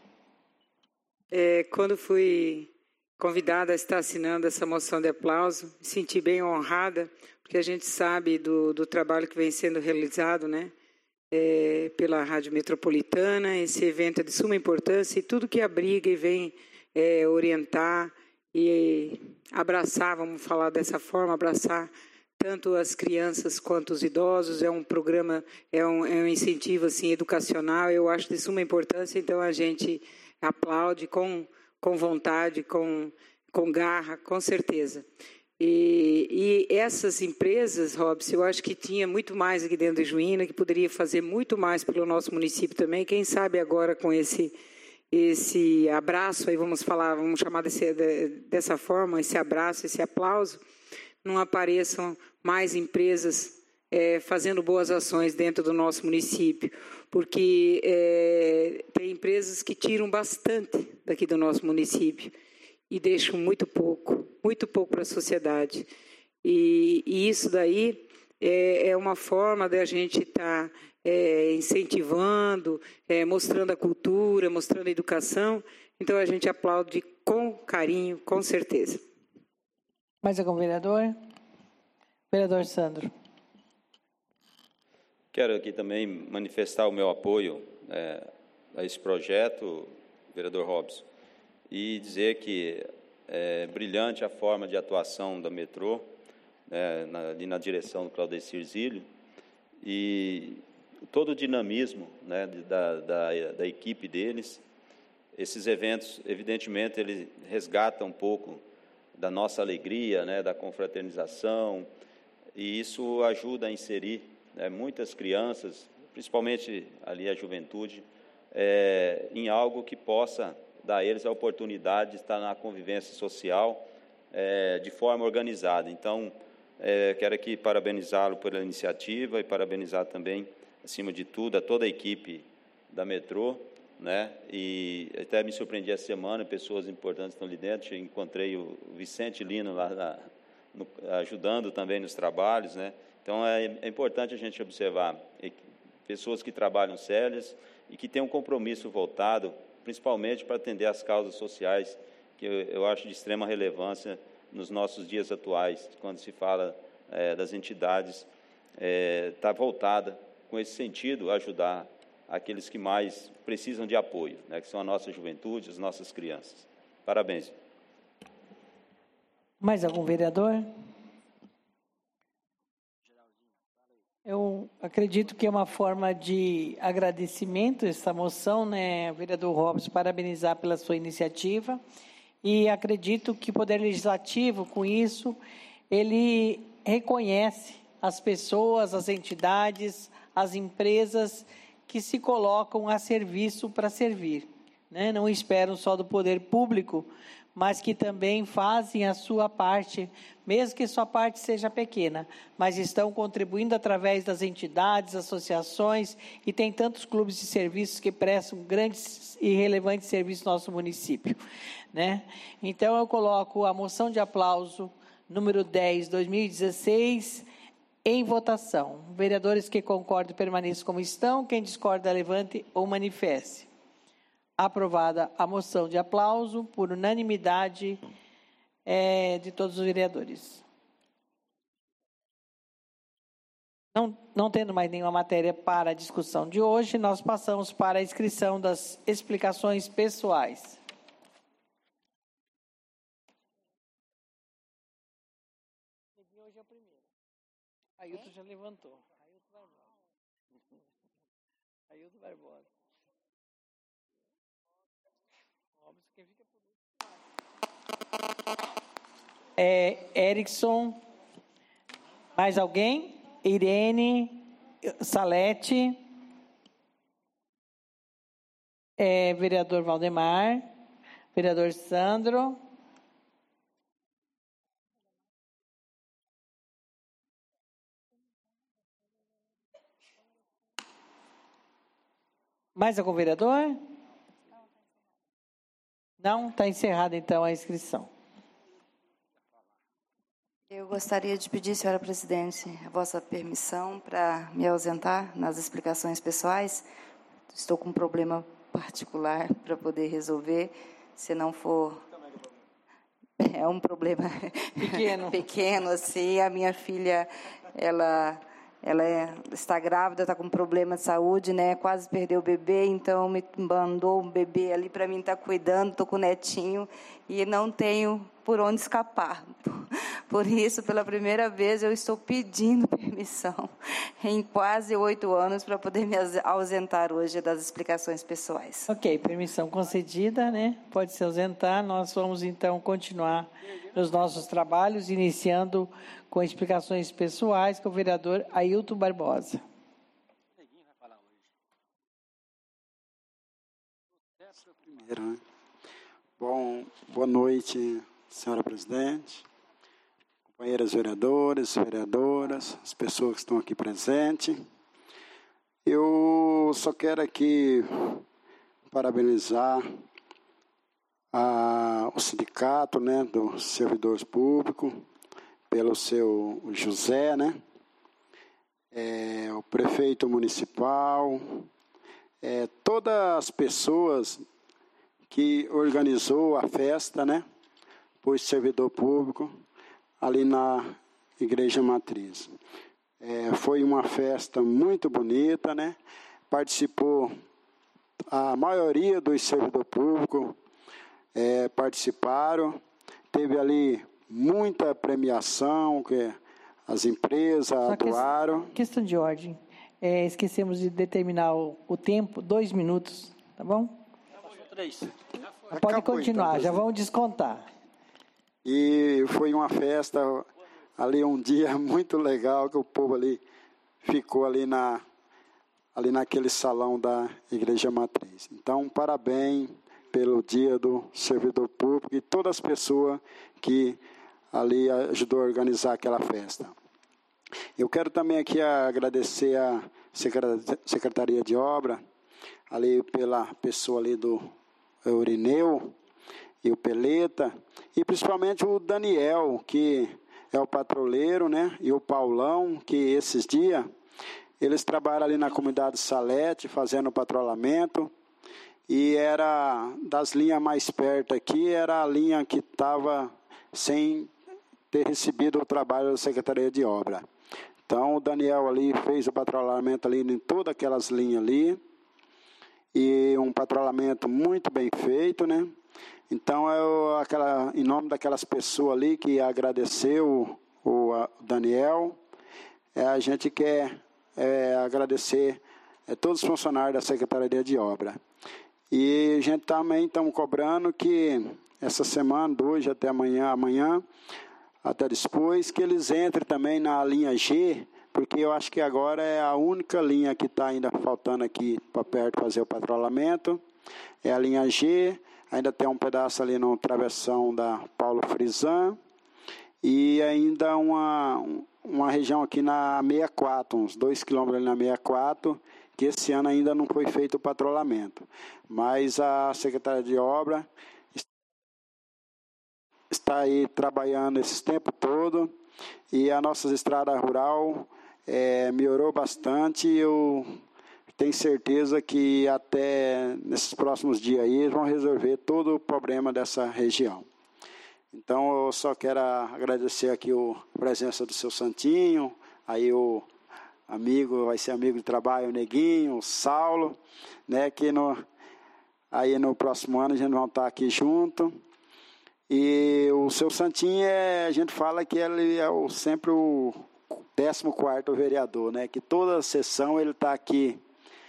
Quando fui convidada a estar assinando essa moção de aplauso, me senti bem honrada, porque a gente sabe do trabalho que vem sendo realizado, né, pela Rádio Metropolitana. Esse evento é de suma importância e tudo que abriga e vem orientar e abraçar, vamos falar dessa forma, abraçar tanto as crianças quanto os idosos. É um programa, é um incentivo assim, educacional, eu acho de suma importância, então a gente aplaude com vontade, com garra, com certeza. E essas empresas, Robson, eu acho que tinha muito mais aqui dentro de Juína, que poderia fazer muito mais pelo nosso município também, quem sabe agora com esse abraço, aí vamos chamar dessa forma, esse abraço, esse aplauso, não apareçam mais empresas fazendo boas ações dentro do nosso município, porque tem empresas que tiram bastante daqui do nosso município e deixam muito pouco para a sociedade. E isso daí é uma forma da gente estar incentivando, mostrando a cultura, mostrando a educação. Então, a gente aplaude com carinho, com certeza. Mais algum vereador? Vereador Sandro. Quero aqui também manifestar o meu apoio a esse projeto, vereador Robson, e dizer que é brilhante a forma de atuação da metrô, ali na direção do Claudecir Zílio, e todo o dinamismo, né, da equipe deles. Esses eventos, evidentemente, eles resgatam um pouco da nossa alegria, né, da confraternização, e isso ajuda a inserir muitas crianças, principalmente ali a juventude, em algo que possa dar a eles a oportunidade de estar na convivência social de forma organizada. Então, quero aqui parabenizá-lo pela iniciativa e parabenizar também, acima de tudo, a toda a equipe da metrô, né? E até me surpreendi essa semana, pessoas importantes estão ali dentro. Eu encontrei o Vicente Lino lá ajudando também nos trabalhos, né? Então é importante a gente observar pessoas que trabalham sérias e que têm um compromisso voltado, principalmente para atender às causas sociais, que eu acho de extrema relevância nos nossos dias atuais, quando se fala das entidades, está voltada com esse sentido, ajudar aqueles que mais precisam de apoio, né, que são a nossa juventude, as nossas crianças. Parabéns. Mais algum vereador? Eu acredito que é uma forma de agradecimento essa moção, né, vereador Robson, parabenizar pela sua iniciativa, e acredito que o Poder Legislativo, com isso, ele reconhece as pessoas, as entidades, as empresas que se colocam a serviço para servir, né? Não esperam só do poder público, mas que também fazem a sua parte, mesmo que sua parte seja pequena, mas estão contribuindo através das entidades, associações, e tem tantos clubes de serviços que prestam grandes e relevantes serviços no nosso município, né? Então, eu coloco a moção de aplauso número 10, 2016, em votação. Vereadores que concordam permaneçam como estão. Quem discorda, levante ou manifeste. Aprovada a moção de aplauso por unanimidade de todos os vereadores. Não tendo mais nenhuma matéria para a discussão de hoje, nós passamos para a inscrição das explicações pessoais. Hoje é o primeiro. Ailton já levantou. Ailton Barbosa. Quem fica por último. Erickson. Mais alguém? Irene. Salete. Vereador Valdemar. Vereador Sandro. Mais algum vereador? Não? Está encerrada, então, a inscrição. Eu gostaria de pedir, senhora presidente, a vossa permissão para me ausentar nas explicações pessoais. Estou com um problema particular para poder resolver. Se não for... É um problema pequeno, assim. A minha filha, ela está grávida, está com problema de saúde, né? Quase perdeu o bebê, então me mandou um bebê ali para mim estar cuidando. Estou com o netinho e não tenho por onde escapar. Por isso, pela primeira vez, eu estou pedindo permissão em quase 8 anos para poder me ausentar hoje das explicações pessoais. Ok, permissão concedida, né? Pode se ausentar. Nós vamos, então, continuar nos nossos trabalhos, iniciando com explicações pessoais com o vereador Ailton Barbosa. Bom, boa noite, senhora presidente, companheiras vereadores, vereadoras, as pessoas que estão aqui presentes. Eu só quero aqui parabenizar o sindicato, dos servidores públicos, pelo seu José, prefeito municipal, todas as pessoas que organizou a festa, né, por servidor público, ali na Igreja Matriz. Foi uma festa muito bonita, né? Participou a maioria dos servidores públicos, participaram. Teve ali muita premiação, que as empresas doaram. Questão de ordem. Esquecemos de determinar o tempo, 2 minutos, tá bom? 3. Pode continuar, então, já vamos descontar. E foi uma festa, ali um dia muito legal, que o povo ali ficou ali naquele salão da Igreja Matriz. Então, parabéns pelo dia do servidor público e todas as pessoas que ali ajudou a organizar aquela festa. Eu quero também aqui agradecer a Secretaria de Obra, ali pela pessoa ali do Eurineu e o Peleta, e principalmente o Daniel, que é o patrulheiro, né, e o Paulão, que esses dias, eles trabalham ali na comunidade Salete, fazendo patrulhamento, e era das linhas mais perto aqui, era a linha que estava sem ter recebido o trabalho da Secretaria de Obra. Então, o Daniel ali fez o patrulhamento ali em todas aquelas linhas ali, e um patrulhamento muito bem feito, né? Então, em nome daquelas pessoas ali que agradeceu o Daniel, a gente quer agradecer todos os funcionários da Secretaria de Obra. E a gente também estamos cobrando que essa semana, hoje até amanhã, até depois, que eles entrem também na linha G, porque eu acho que agora é a única linha que está ainda faltando aqui para perto fazer o patrulhamento, é a linha G. Ainda tem um pedaço ali no travessão da Paulo Frisan e ainda uma região aqui na 64, uns 2 quilômetros ali na 64, que esse ano ainda não foi feito o patrulhamento. Mas a Secretaria de Obra está aí trabalhando esse tempo todo e a nossa estrada rural melhorou bastante. Eu tenho certeza que até nesses próximos dias aí vão resolver todo o problema dessa região. Então eu só quero agradecer aqui a presença do seu Santinho, aí o amigo, vai ser amigo de trabalho, o Neguinho, o Saulo, né, que aí no próximo ano a gente vai estar aqui junto. E o seu Santinho, a gente fala que ele é sempre o 14º vereador, né, que toda sessão ele está aqui,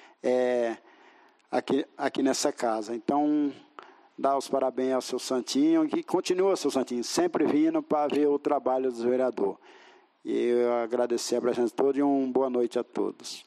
aqui nessa casa. Então, dá os parabéns ao seu Santinho, que continua, seu Santinho, sempre vindo para ver o trabalho dos vereadores. E eu agradecer a presença de todos e uma boa noite a todos.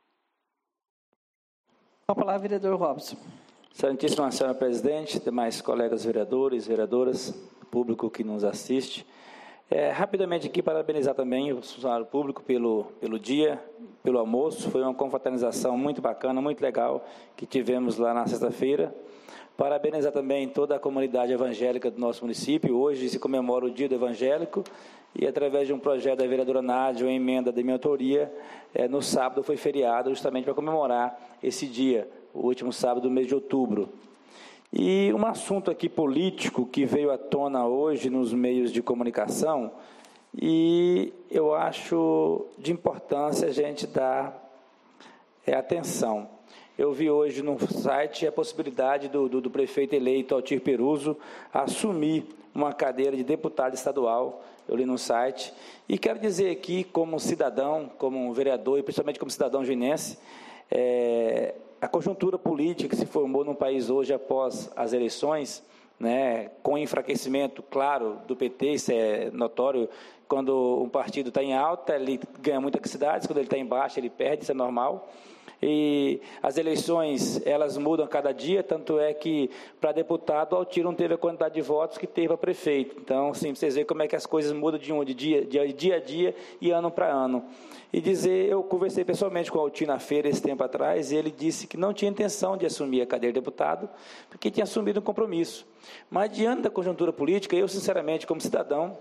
Com a palavra, vereador Robson. Excelentíssima senhora presidente, demais colegas vereadores, vereadoras, público que nos assiste. Rapidamente aqui, parabenizar também o funcionário público pelo dia, pelo almoço. Foi uma confraternização muito bacana, muito legal, que tivemos lá na sexta-feira. Parabenizar também toda a comunidade evangélica do nosso município. Hoje se comemora o Dia do Evangélico e, através de um projeto da vereadora Nádia, uma emenda de minha autoria, no sábado foi feriado justamente para comemorar esse dia, o último sábado do mês de outubro. E um assunto aqui político que veio à tona hoje nos meios de comunicação, e eu acho de importância a gente dar atenção. Eu vi hoje no site a possibilidade do prefeito eleito Altir Peruso assumir uma cadeira de deputado estadual. Eu li no site. E quero dizer aqui, como cidadão, como vereador e principalmente como cidadão juinense, a conjuntura política que se formou no país hoje após as eleições, né, com o enfraquecimento, claro, do PT, isso é notório. Quando um partido está em alta, ele ganha muitas cidades, quando ele está em baixa, ele perde, isso é normal. E as eleições, elas mudam a cada dia, tanto é que para deputado o Altir não teve a quantidade de votos que teve para prefeito. Então, assim, vocês veem como é que as coisas mudam de dia a dia e ano para ano. E eu conversei pessoalmente com o Altir na feira esse tempo atrás, e ele disse que não tinha intenção de assumir a cadeira de deputado, porque tinha assumido um compromisso. Mas, diante da conjuntura política, eu, sinceramente, como cidadão,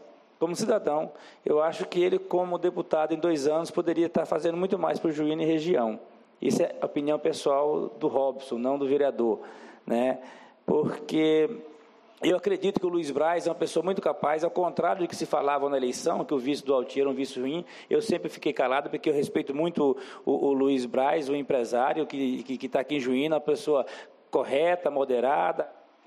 como cidadão, eu acho que ele, como deputado em 2 anos, poderia estar fazendo muito mais para o Juína e região. Isso é a opinião pessoal do Robson, não do vereador, né? Porque eu acredito que o Luiz Braz é uma pessoa muito capaz, ao contrário do que se falava na eleição, que o vice do Altier era um vice ruim. Eu sempre fiquei calado, porque eu respeito muito o Luiz Braz, o empresário que está aqui em Juína, uma pessoa correta, moderada,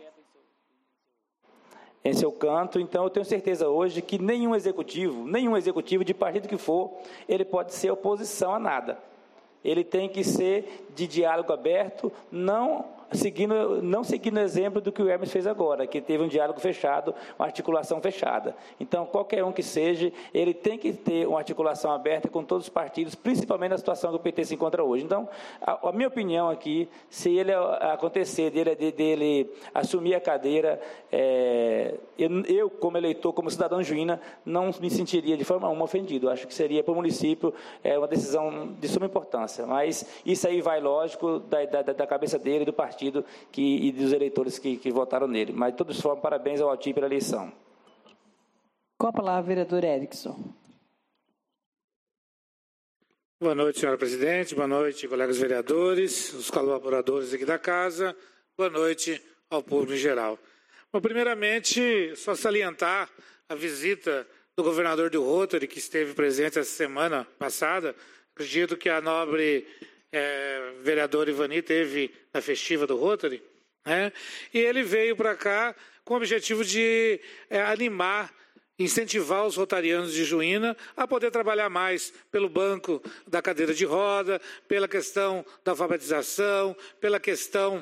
em seu canto. Então, eu tenho certeza hoje que nenhum executivo de partido que for, ele pode ser oposição a nada. Ele tem que ser de diálogo aberto, não seguindo o exemplo do que o Hermes fez agora, que teve um diálogo fechado, uma articulação fechada. Então, qualquer um que seja, ele tem que ter uma articulação aberta com todos os partidos, principalmente na situação que o PT se encontra hoje. Então, a minha opinião aqui, se ele acontecer, dele assumir a cadeira, eu, como eleitor, como cidadão juína, não me sentiria de forma alguma ofendido. Eu acho que seria para o município uma decisão de suma importância. Mas isso aí vai, lógico, da cabeça dele, do partido e dos eleitores que votaram nele. Mas, de todas formas, parabéns ao Altier pela eleição. Com a palavra, vereador Erickson. Boa noite, senhora presidente. Boa noite, colegas vereadores, os colaboradores aqui da casa. Boa noite ao público em geral. Bom, primeiramente, só salientar a visita do governador do Rotary, que esteve presente essa semana passada. Acredito que a nobre vereador Ivani teve na festiva do Rotary, né? E ele veio para cá com o objetivo de animar, incentivar os rotarianos de Juína a poder trabalhar mais pelo banco da cadeira de roda, pela questão da alfabetização, pela questão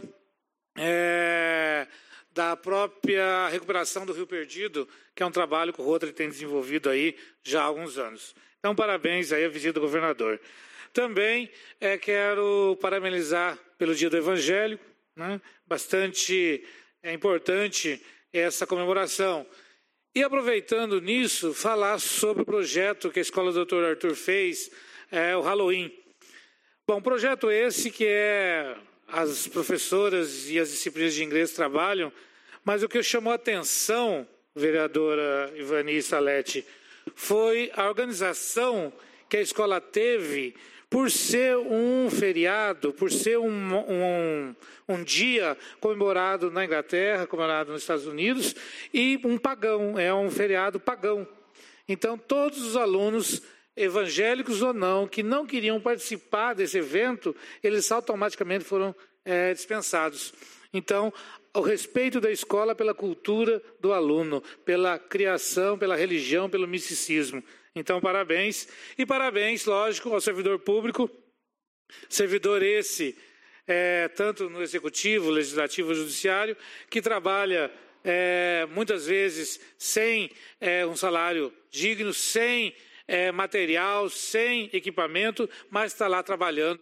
da própria recuperação do Rio Perdido, que é um trabalho que o Rotary tem desenvolvido aí já há alguns anos. Então, parabéns aí à visita do governador. Também quero parabenizar pelo Dia do Evangelho, né? Bastante importante essa comemoração. E aproveitando nisso, falar sobre o projeto que a Escola Dr. Arthur fez, o Halloween. Bom, projeto esse que as professoras e as disciplinas de inglês trabalham, mas o que chamou a atenção, vereadora Ivani Salete, foi a organização que a escola teve por ser um feriado, por ser um dia comemorado na Inglaterra, comemorado nos Estados Unidos, e um pagão, é um feriado pagão. Então, todos os alunos, evangélicos ou não, que não queriam participar desse evento, eles automaticamente foram dispensados. Então, o respeito da escola pela cultura do aluno, pela criação, pela religião, pelo misticismo. Então, parabéns. E parabéns, lógico, ao servidor público, servidor esse, tanto no Executivo, Legislativo e Judiciário, que trabalha muitas vezes sem um salário digno, sem material, sem equipamento, mas está lá trabalhando.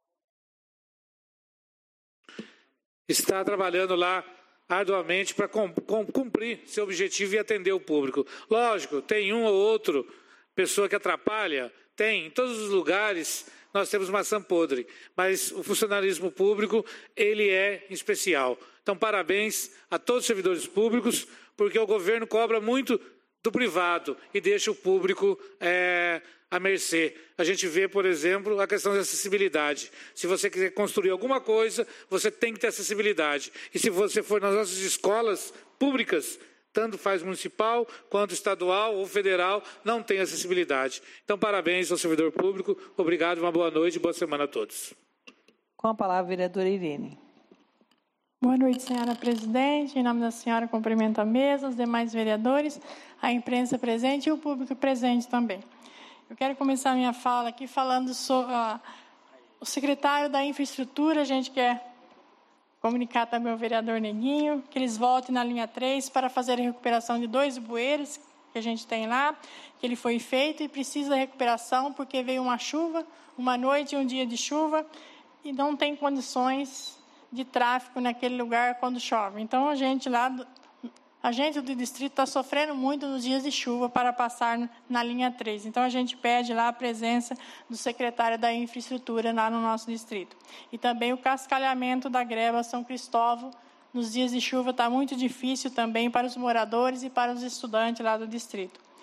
Está trabalhando lá arduamente para cumprir seu objetivo e atender o público. Lógico, tem um ou outro pessoa que atrapalha, tem, em todos os lugares nós temos maçã podre, mas o funcionalismo público, ele é especial. Então, parabéns a todos os servidores públicos, porque o governo cobra muito do privado e deixa o público à mercê. A gente vê, por exemplo, a questão da acessibilidade. Se você quiser construir alguma coisa, você tem que ter acessibilidade. E se você for nas nossas escolas públicas, tanto faz municipal, quanto estadual ou federal, não tem acessibilidade. Então, parabéns ao servidor público. Obrigado, uma boa noite e boa semana a todos. Com a palavra, a vereadora Irene. Boa noite, senhora presidente. Em nome da senhora, cumprimento a mesa, os demais vereadores, a imprensa presente e o público presente também. Eu quero começar a minha fala aqui falando sobre o secretário da Infraestrutura. A gente quer comunicar também ao vereador Neguinho, que eles voltem na linha 3 para fazer a recuperação de 2 bueiros que a gente tem lá, que ele foi feito e precisa da recuperação porque veio uma chuva, uma noite e um dia de chuva, e não tem condições de tráfego naquele lugar quando chove. Então, a gente do distrito está sofrendo muito nos dias de chuva para passar na linha 3. Então, a gente pede lá a presença do secretário da Infraestrutura lá no nosso distrito. E também o cascalhamento da Greva São Cristóvão, nos dias de chuva está muito difícil também para os moradores e para os estudantes lá do distrito.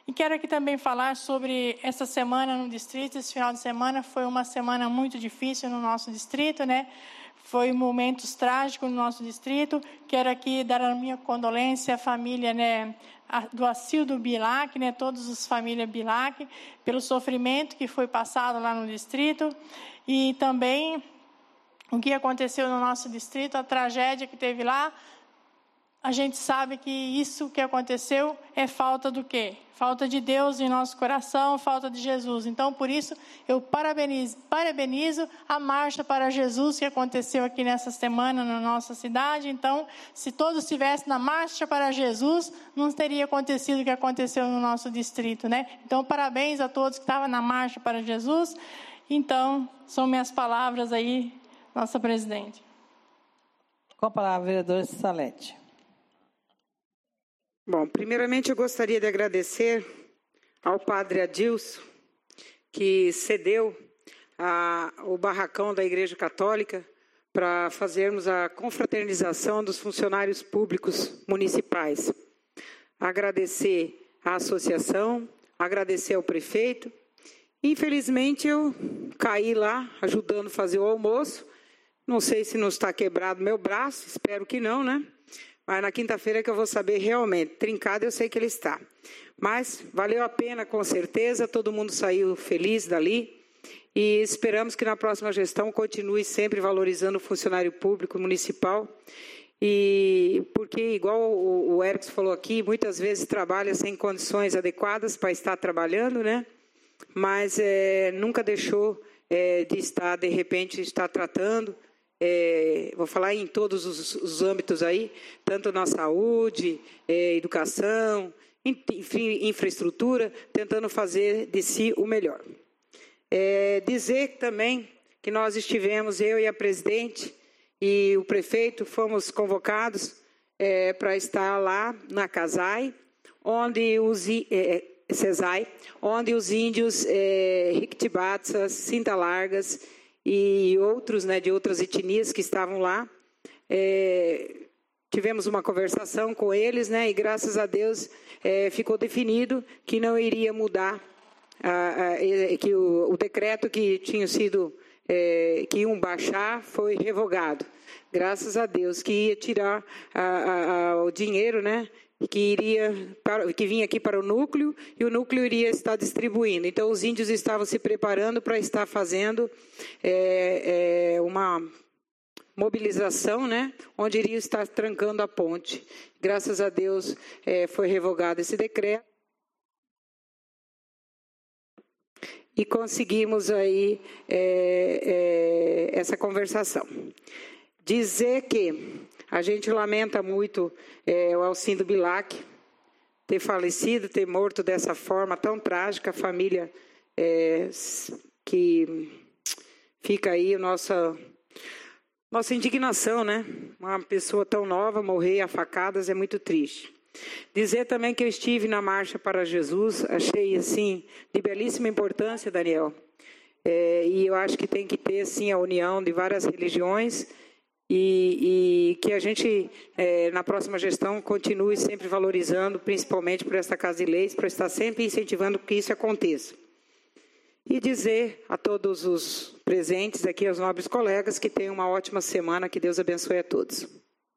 E quero aqui também falar sobre essa semana no distrito. Esse final de semana foi uma semana muito difícil no nosso distrito, né? Foi momentos trágicos no nosso distrito. Quero aqui dar a minha condolência à família, né, do Acildo Bilac, né, todas as famílias Bilac, pelo sofrimento que foi passado lá no distrito. E também o que aconteceu no nosso distrito, a tragédia que teve lá. A gente sabe que isso que aconteceu é falta do quê? Falta de Deus em nosso coração, falta de Jesus. Então, por isso, eu parabenizo a Marcha para Jesus que aconteceu aqui nessa semana na nossa cidade. Então, se todos estivessem na Marcha para Jesus, não teria acontecido o que aconteceu no nosso distrito, né? Então, parabéns a todos que estavam na Marcha para Jesus. Então, são minhas palavras aí, nossa presidente. Com a palavra, vereadora Salete. Bom, primeiramente eu gostaria de agradecer ao padre Adilson, que cedeu o barracão da Igreja Católica para fazermos a confraternização dos funcionários públicos municipais. Agradecer à associação, agradecer ao prefeito. Infelizmente eu caí lá ajudando a fazer o almoço. Não sei se não está quebrado meu braço, espero que não, né? Mas na quinta-feira que eu vou saber realmente. Trincado eu sei que ele está. Mas valeu a pena, com certeza. Todo mundo saiu feliz dali. E esperamos que na próxima gestão continue sempre valorizando o funcionário público municipal. E porque, igual o Erickson falou aqui, muitas vezes trabalha sem condições adequadas para estar trabalhando, né? Mas nunca deixou de estar, de repente, estar tratando. Vou falar em todos os âmbitos aí, tanto na saúde, educação, enfim, infraestrutura, tentando fazer de si o melhor. Dizer também que nós estivemos, eu e a presidente e o prefeito, fomos convocados para estar lá na CASAI, onde os índios Riquitibatsas, Cintalargas e outros, né, de outras etnias que estavam lá. Tivemos uma conversação com eles, né, e graças a Deus ficou definido que não iria mudar, que o decreto que tinha sido, que iam baixar foi revogado. Graças a Deus, que ia tirar o dinheiro, né, que vinha aqui para o núcleo, e o núcleo iria estar distribuindo. Então, os índios estavam se preparando para estar fazendo uma mobilização, né, onde iriam estar trancando a ponte. Graças a Deus, foi revogado esse decreto. E conseguimos aí essa conversação. Dizer que a gente lamenta muito o Alcindo Bilac ter falecido, ter morto dessa forma tão trágica. A família que fica aí nossa indignação, né? Uma pessoa tão nova morrer a facadas é muito triste. Dizer também que eu estive na Marcha para Jesus, achei assim de belíssima importância, Daniel. E eu acho que tem que ter sim a união de várias religiões. E que a gente, na próxima gestão, continue sempre valorizando, principalmente por esta Casa de Leis, para estar sempre incentivando que isso aconteça. E dizer a todos os presentes aqui, aos nobres colegas, que tenham uma ótima semana, que Deus abençoe a todos.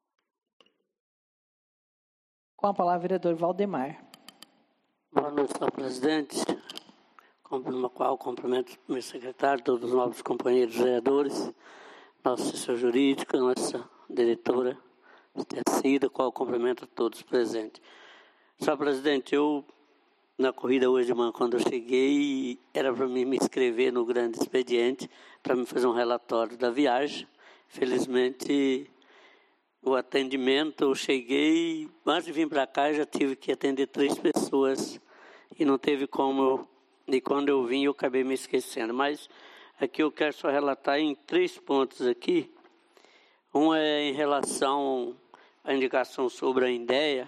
Com a palavra, vereador Valdemar. Boa noite, senhor presidente. No qual cumprimento o meu secretário, todos os nobres companheiros vereadores, nosso assessor jurídico, nossa diretora Cida, qual cumprimento a todos presentes. Senhor presidente, eu, na corrida hoje de manhã, quando eu cheguei, era para mim me inscrever no grande expediente, para me fazer um relatório da viagem. Felizmente, o atendimento, eu cheguei, antes de vir para cá, já tive que atender 3 pessoas, e não teve como, e quando eu vim, eu acabei me esquecendo, mas aqui eu quero só relatar em 3 pontos aqui. Um é em relação à indicação sobre a INDEA.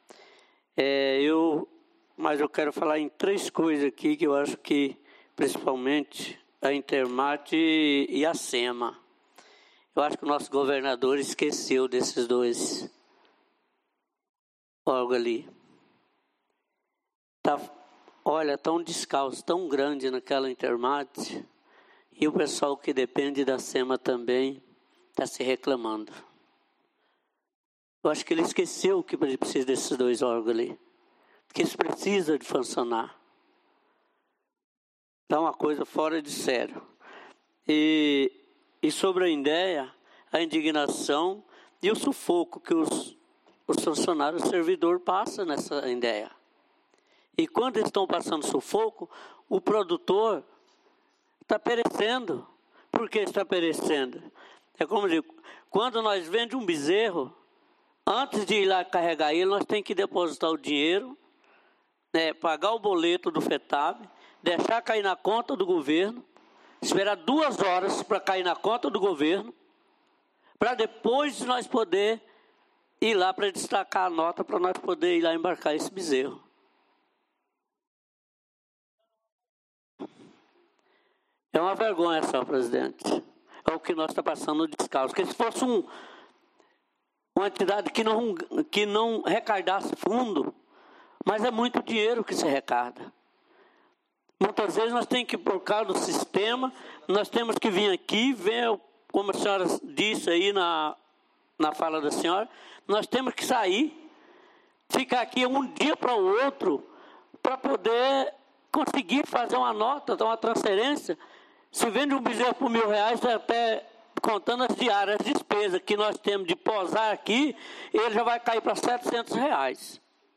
Mas eu quero falar em 3 coisas aqui que eu acho que, principalmente, a Intermate e a SEMA. Eu acho que o nosso governador esqueceu desses 2 órgãos ali. Olha, está um descalço tão grande naquela Intermate, e o pessoal que depende da SEMA também está se reclamando. Eu acho que ele esqueceu que ele precisa desses dois órgãos ali, que eles precisam de funcionar. Está uma coisa fora de sério. E sobre a INDEA, a indignação e o sufoco que os funcionários, o servidor passa nessa INDEA. E quando eles estão passando sufoco, o produtor está perecendo. Por que está perecendo? É como eu digo, quando nós vendemos um bezerro, antes de ir lá carregar ele, nós temos que depositar o dinheiro, né, pagar o boleto do FETAB, deixar cair na conta do governo, esperar 2 horas para cair na conta do governo, para depois nós poder ir lá para destacar a nota, para nós poder ir lá embarcar esse bezerro. É uma vergonha, senhor presidente. É o que nós estamos passando no descalço. Porque se fosse uma entidade que não recardasse fundo, mas é muito dinheiro que se recarda. Muitas vezes nós temos que, por causa do sistema, nós temos que vir aqui, ver, como a senhora disse aí na fala da senhora, nós temos que sair, ficar aqui um dia para o outro, para poder conseguir fazer uma nota, uma transferência. Se vende um bezerro por R$1.000, até contando as diárias, as despesas que nós temos de posar aqui, ele já vai cair para R$700.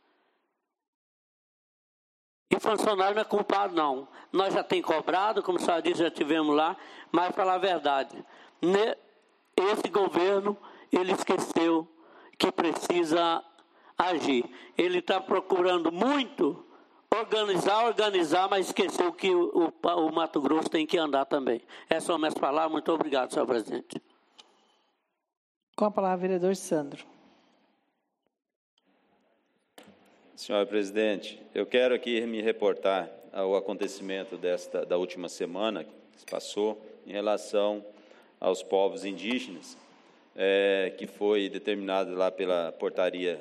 E funcionário não é culpado, não. Nós já temos cobrado, como a senhora disse, já tivemos lá, mas, para falar a verdade, esse governo, ele esqueceu que precisa agir. Ele está procurando muito organizar, mas esqueceu que o Mato Grosso tem que andar também. Essas são minhas palavras. Muito obrigado, senhor presidente. Com a palavra, vereador Sandro. Senhor presidente, eu quero aqui me reportar ao acontecimento da última semana que se passou em relação aos povos indígenas, que foi determinado lá pela portaria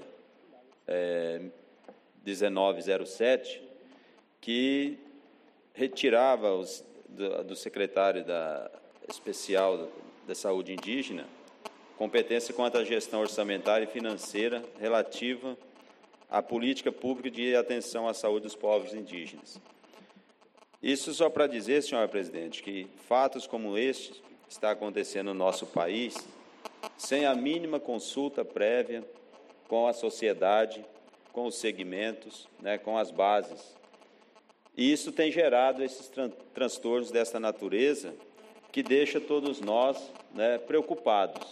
1907, que retirava do secretário especial da Saúde Indígena competência quanto à gestão orçamentária e financeira relativa à política pública de atenção à saúde dos povos indígenas. Isso só para dizer, senhor presidente, que fatos como este estão acontecendo no nosso país sem a mínima consulta prévia com a sociedade, com os segmentos, né, com as bases. E isso tem gerado esses transtornos dessa natureza que deixa todos nós, né, preocupados.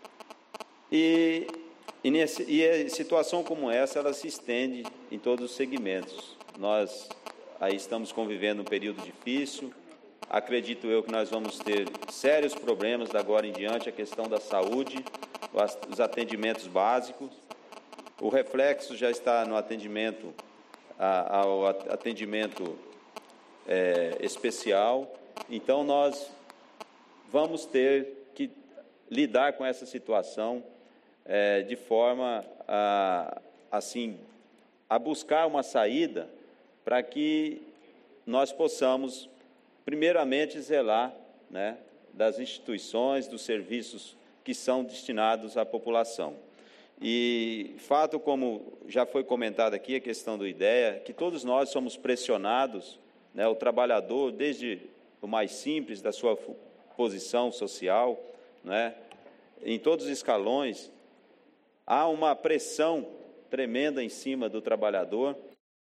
E situação como essa, ela se estende em todos os segmentos. Nós aí estamos convivendo um período difícil. Acredito eu que nós vamos ter sérios problemas da agora em diante, a questão da saúde, os atendimentos básicos. O reflexo já está no atendimento, ao atendimento especial. Então, nós vamos ter que lidar com essa situação de forma a buscar uma saída para que nós possamos, primeiramente, zelar, né, das instituições, dos serviços que são destinados à população. E fato, como já foi comentado aqui, a questão do IDEA, que todos nós somos pressionados, né, o trabalhador, desde o mais simples da sua posição social, né, em todos os escalões, há uma pressão tremenda em cima do trabalhador.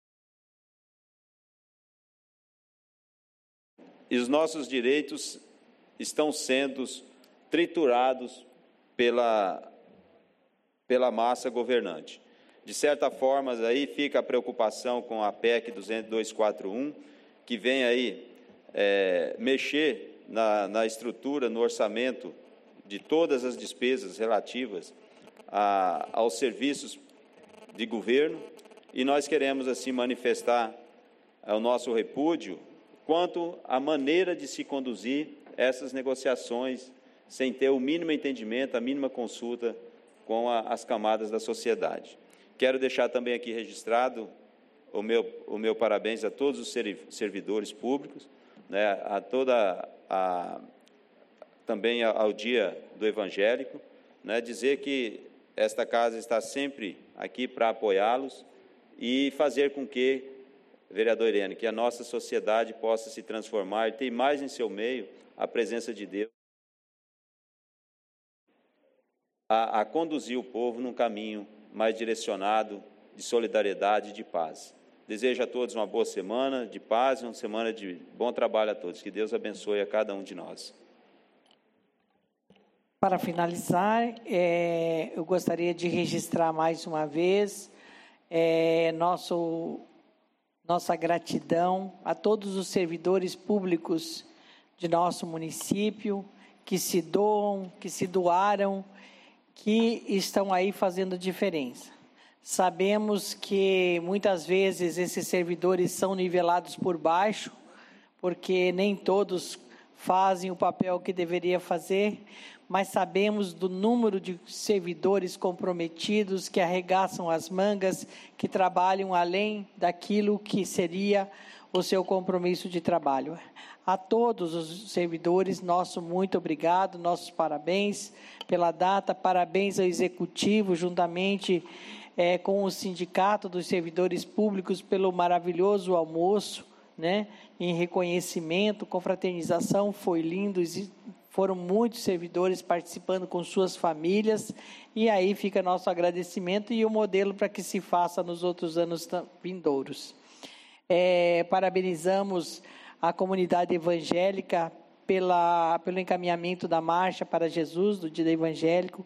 E os nossos direitos estão sendo triturados pela massa governante. De certa forma, aí fica a preocupação com a PEC 241, que vem aí mexer na estrutura, no orçamento de todas as despesas relativas aos serviços de governo, e nós queremos, assim, manifestar o nosso repúdio quanto à maneira de se conduzir essas negociações sem ter o mínimo entendimento, a mínima consulta com as camadas da sociedade. Quero deixar também aqui registrado o meu parabéns a todos os servidores públicos, né, também ao Dia do Evangélico, né, dizer que esta casa está sempre aqui para apoiá-los e fazer com que, vereador Irene, que a nossa sociedade possa se transformar e ter mais em seu meio a presença de Deus, a conduzir o povo num caminho mais direcionado de solidariedade e de paz. Desejo a todos uma boa semana de paz e uma semana de bom trabalho a todos. Que Deus abençoe a cada um de nós. Para finalizar, eu gostaria de registrar mais uma vez nossa gratidão a todos os servidores públicos de nosso município, que se doam, que se doaram, que estão aí fazendo diferença. Sabemos que muitas vezes esses servidores são nivelados por baixo, porque nem todos fazem o papel que deveria fazer, mas sabemos do número de servidores comprometidos que arregaçam as mangas, que trabalham além daquilo que seria o seu compromisso de trabalho. A todos os servidores, nosso muito obrigado, nossos parabéns pela data, parabéns ao Executivo, juntamente com o Sindicato dos Servidores Públicos, pelo maravilhoso almoço, né, em reconhecimento, confraternização, foi lindo, foram muitos servidores participando com suas famílias, e aí fica nosso agradecimento e o modelo para que se faça nos outros anos vindouros. Parabenizamos a comunidade evangélica pelo encaminhamento da Marcha para Jesus, do Dia Evangélico.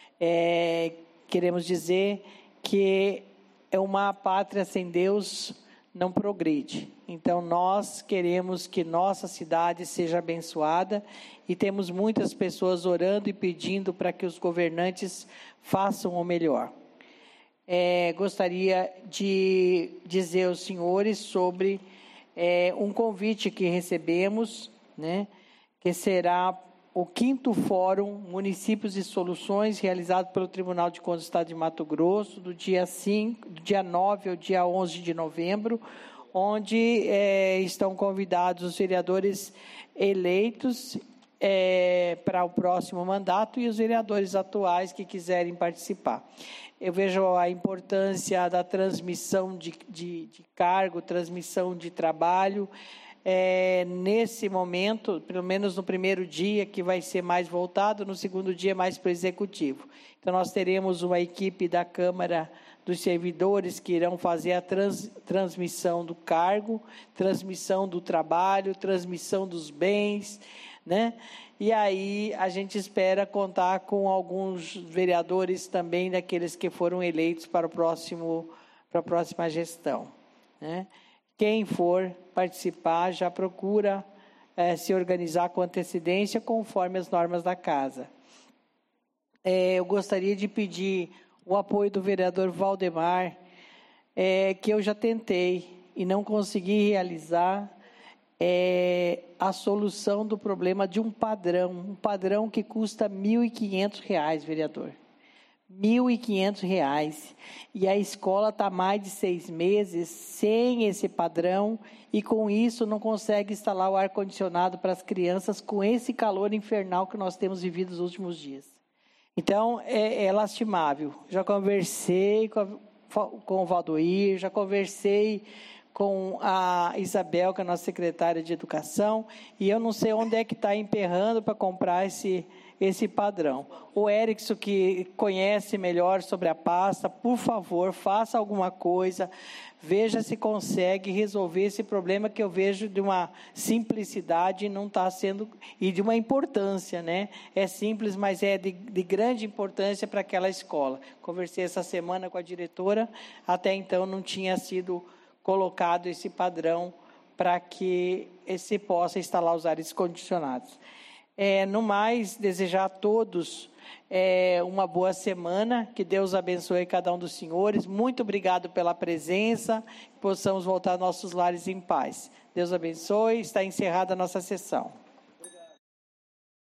Queremos dizer que uma pátria sem Deus não progride. Então, nós queremos que nossa cidade seja abençoada e temos muitas pessoas orando e pedindo para que os governantes façam o melhor. Gostaria de dizer aos senhores sobre um convite que recebemos, né, que será o 5º Fórum Municípios e Soluções, realizado pelo Tribunal de Contas do Estado de Mato Grosso, do dia 9 ao dia 11 de novembro, onde estão convidados os vereadores eleitos para o próximo mandato e os vereadores atuais que quiserem participar. Eu vejo a importância da transmissão de cargo, transmissão de trabalho, nesse momento, pelo menos no primeiro dia, que vai ser mais voltado, no segundo dia mais para o Executivo. Então, nós teremos uma equipe da Câmara dos Servidores que irão fazer a transmissão do cargo, transmissão do trabalho, transmissão dos bens, né? E aí a gente espera contar com alguns vereadores também daqueles que foram eleitos para a próxima gestão, né? Quem for participar já procura se organizar com antecedência conforme as normas da casa. Eu gostaria de pedir o apoio do vereador Valdemar, que eu já tentei e não consegui realizar a solução do problema de um padrão que custa R$ 1.500, vereador. R$ 1.500, e a escola está mais de 6 meses sem esse padrão, e com isso não consegue instalar o ar-condicionado para as crianças com esse calor infernal que nós temos vivido nos últimos dias. Então, é lastimável. Já conversei com o Valdoir, já conversei com a Isabel, que é a nossa secretária de Educação, e eu não sei onde é que está emperrando para comprar esse padrão. O Erickson, que conhece melhor sobre a pasta, por favor, faça alguma coisa, veja se consegue resolver esse problema que eu vejo de uma simplicidade e não está sendo, e de uma importância, né? É simples, mas é de grande importância para aquela escola. Conversei essa semana com a diretora, até então não tinha sido colocado esse padrão para que se possa instalar os ares condicionados. No mais, desejar a todos uma boa semana, que Deus abençoe cada um dos senhores. Muito obrigado pela presença, que possamos voltar aos nossos lares em paz. Deus abençoe, está encerrada a nossa sessão.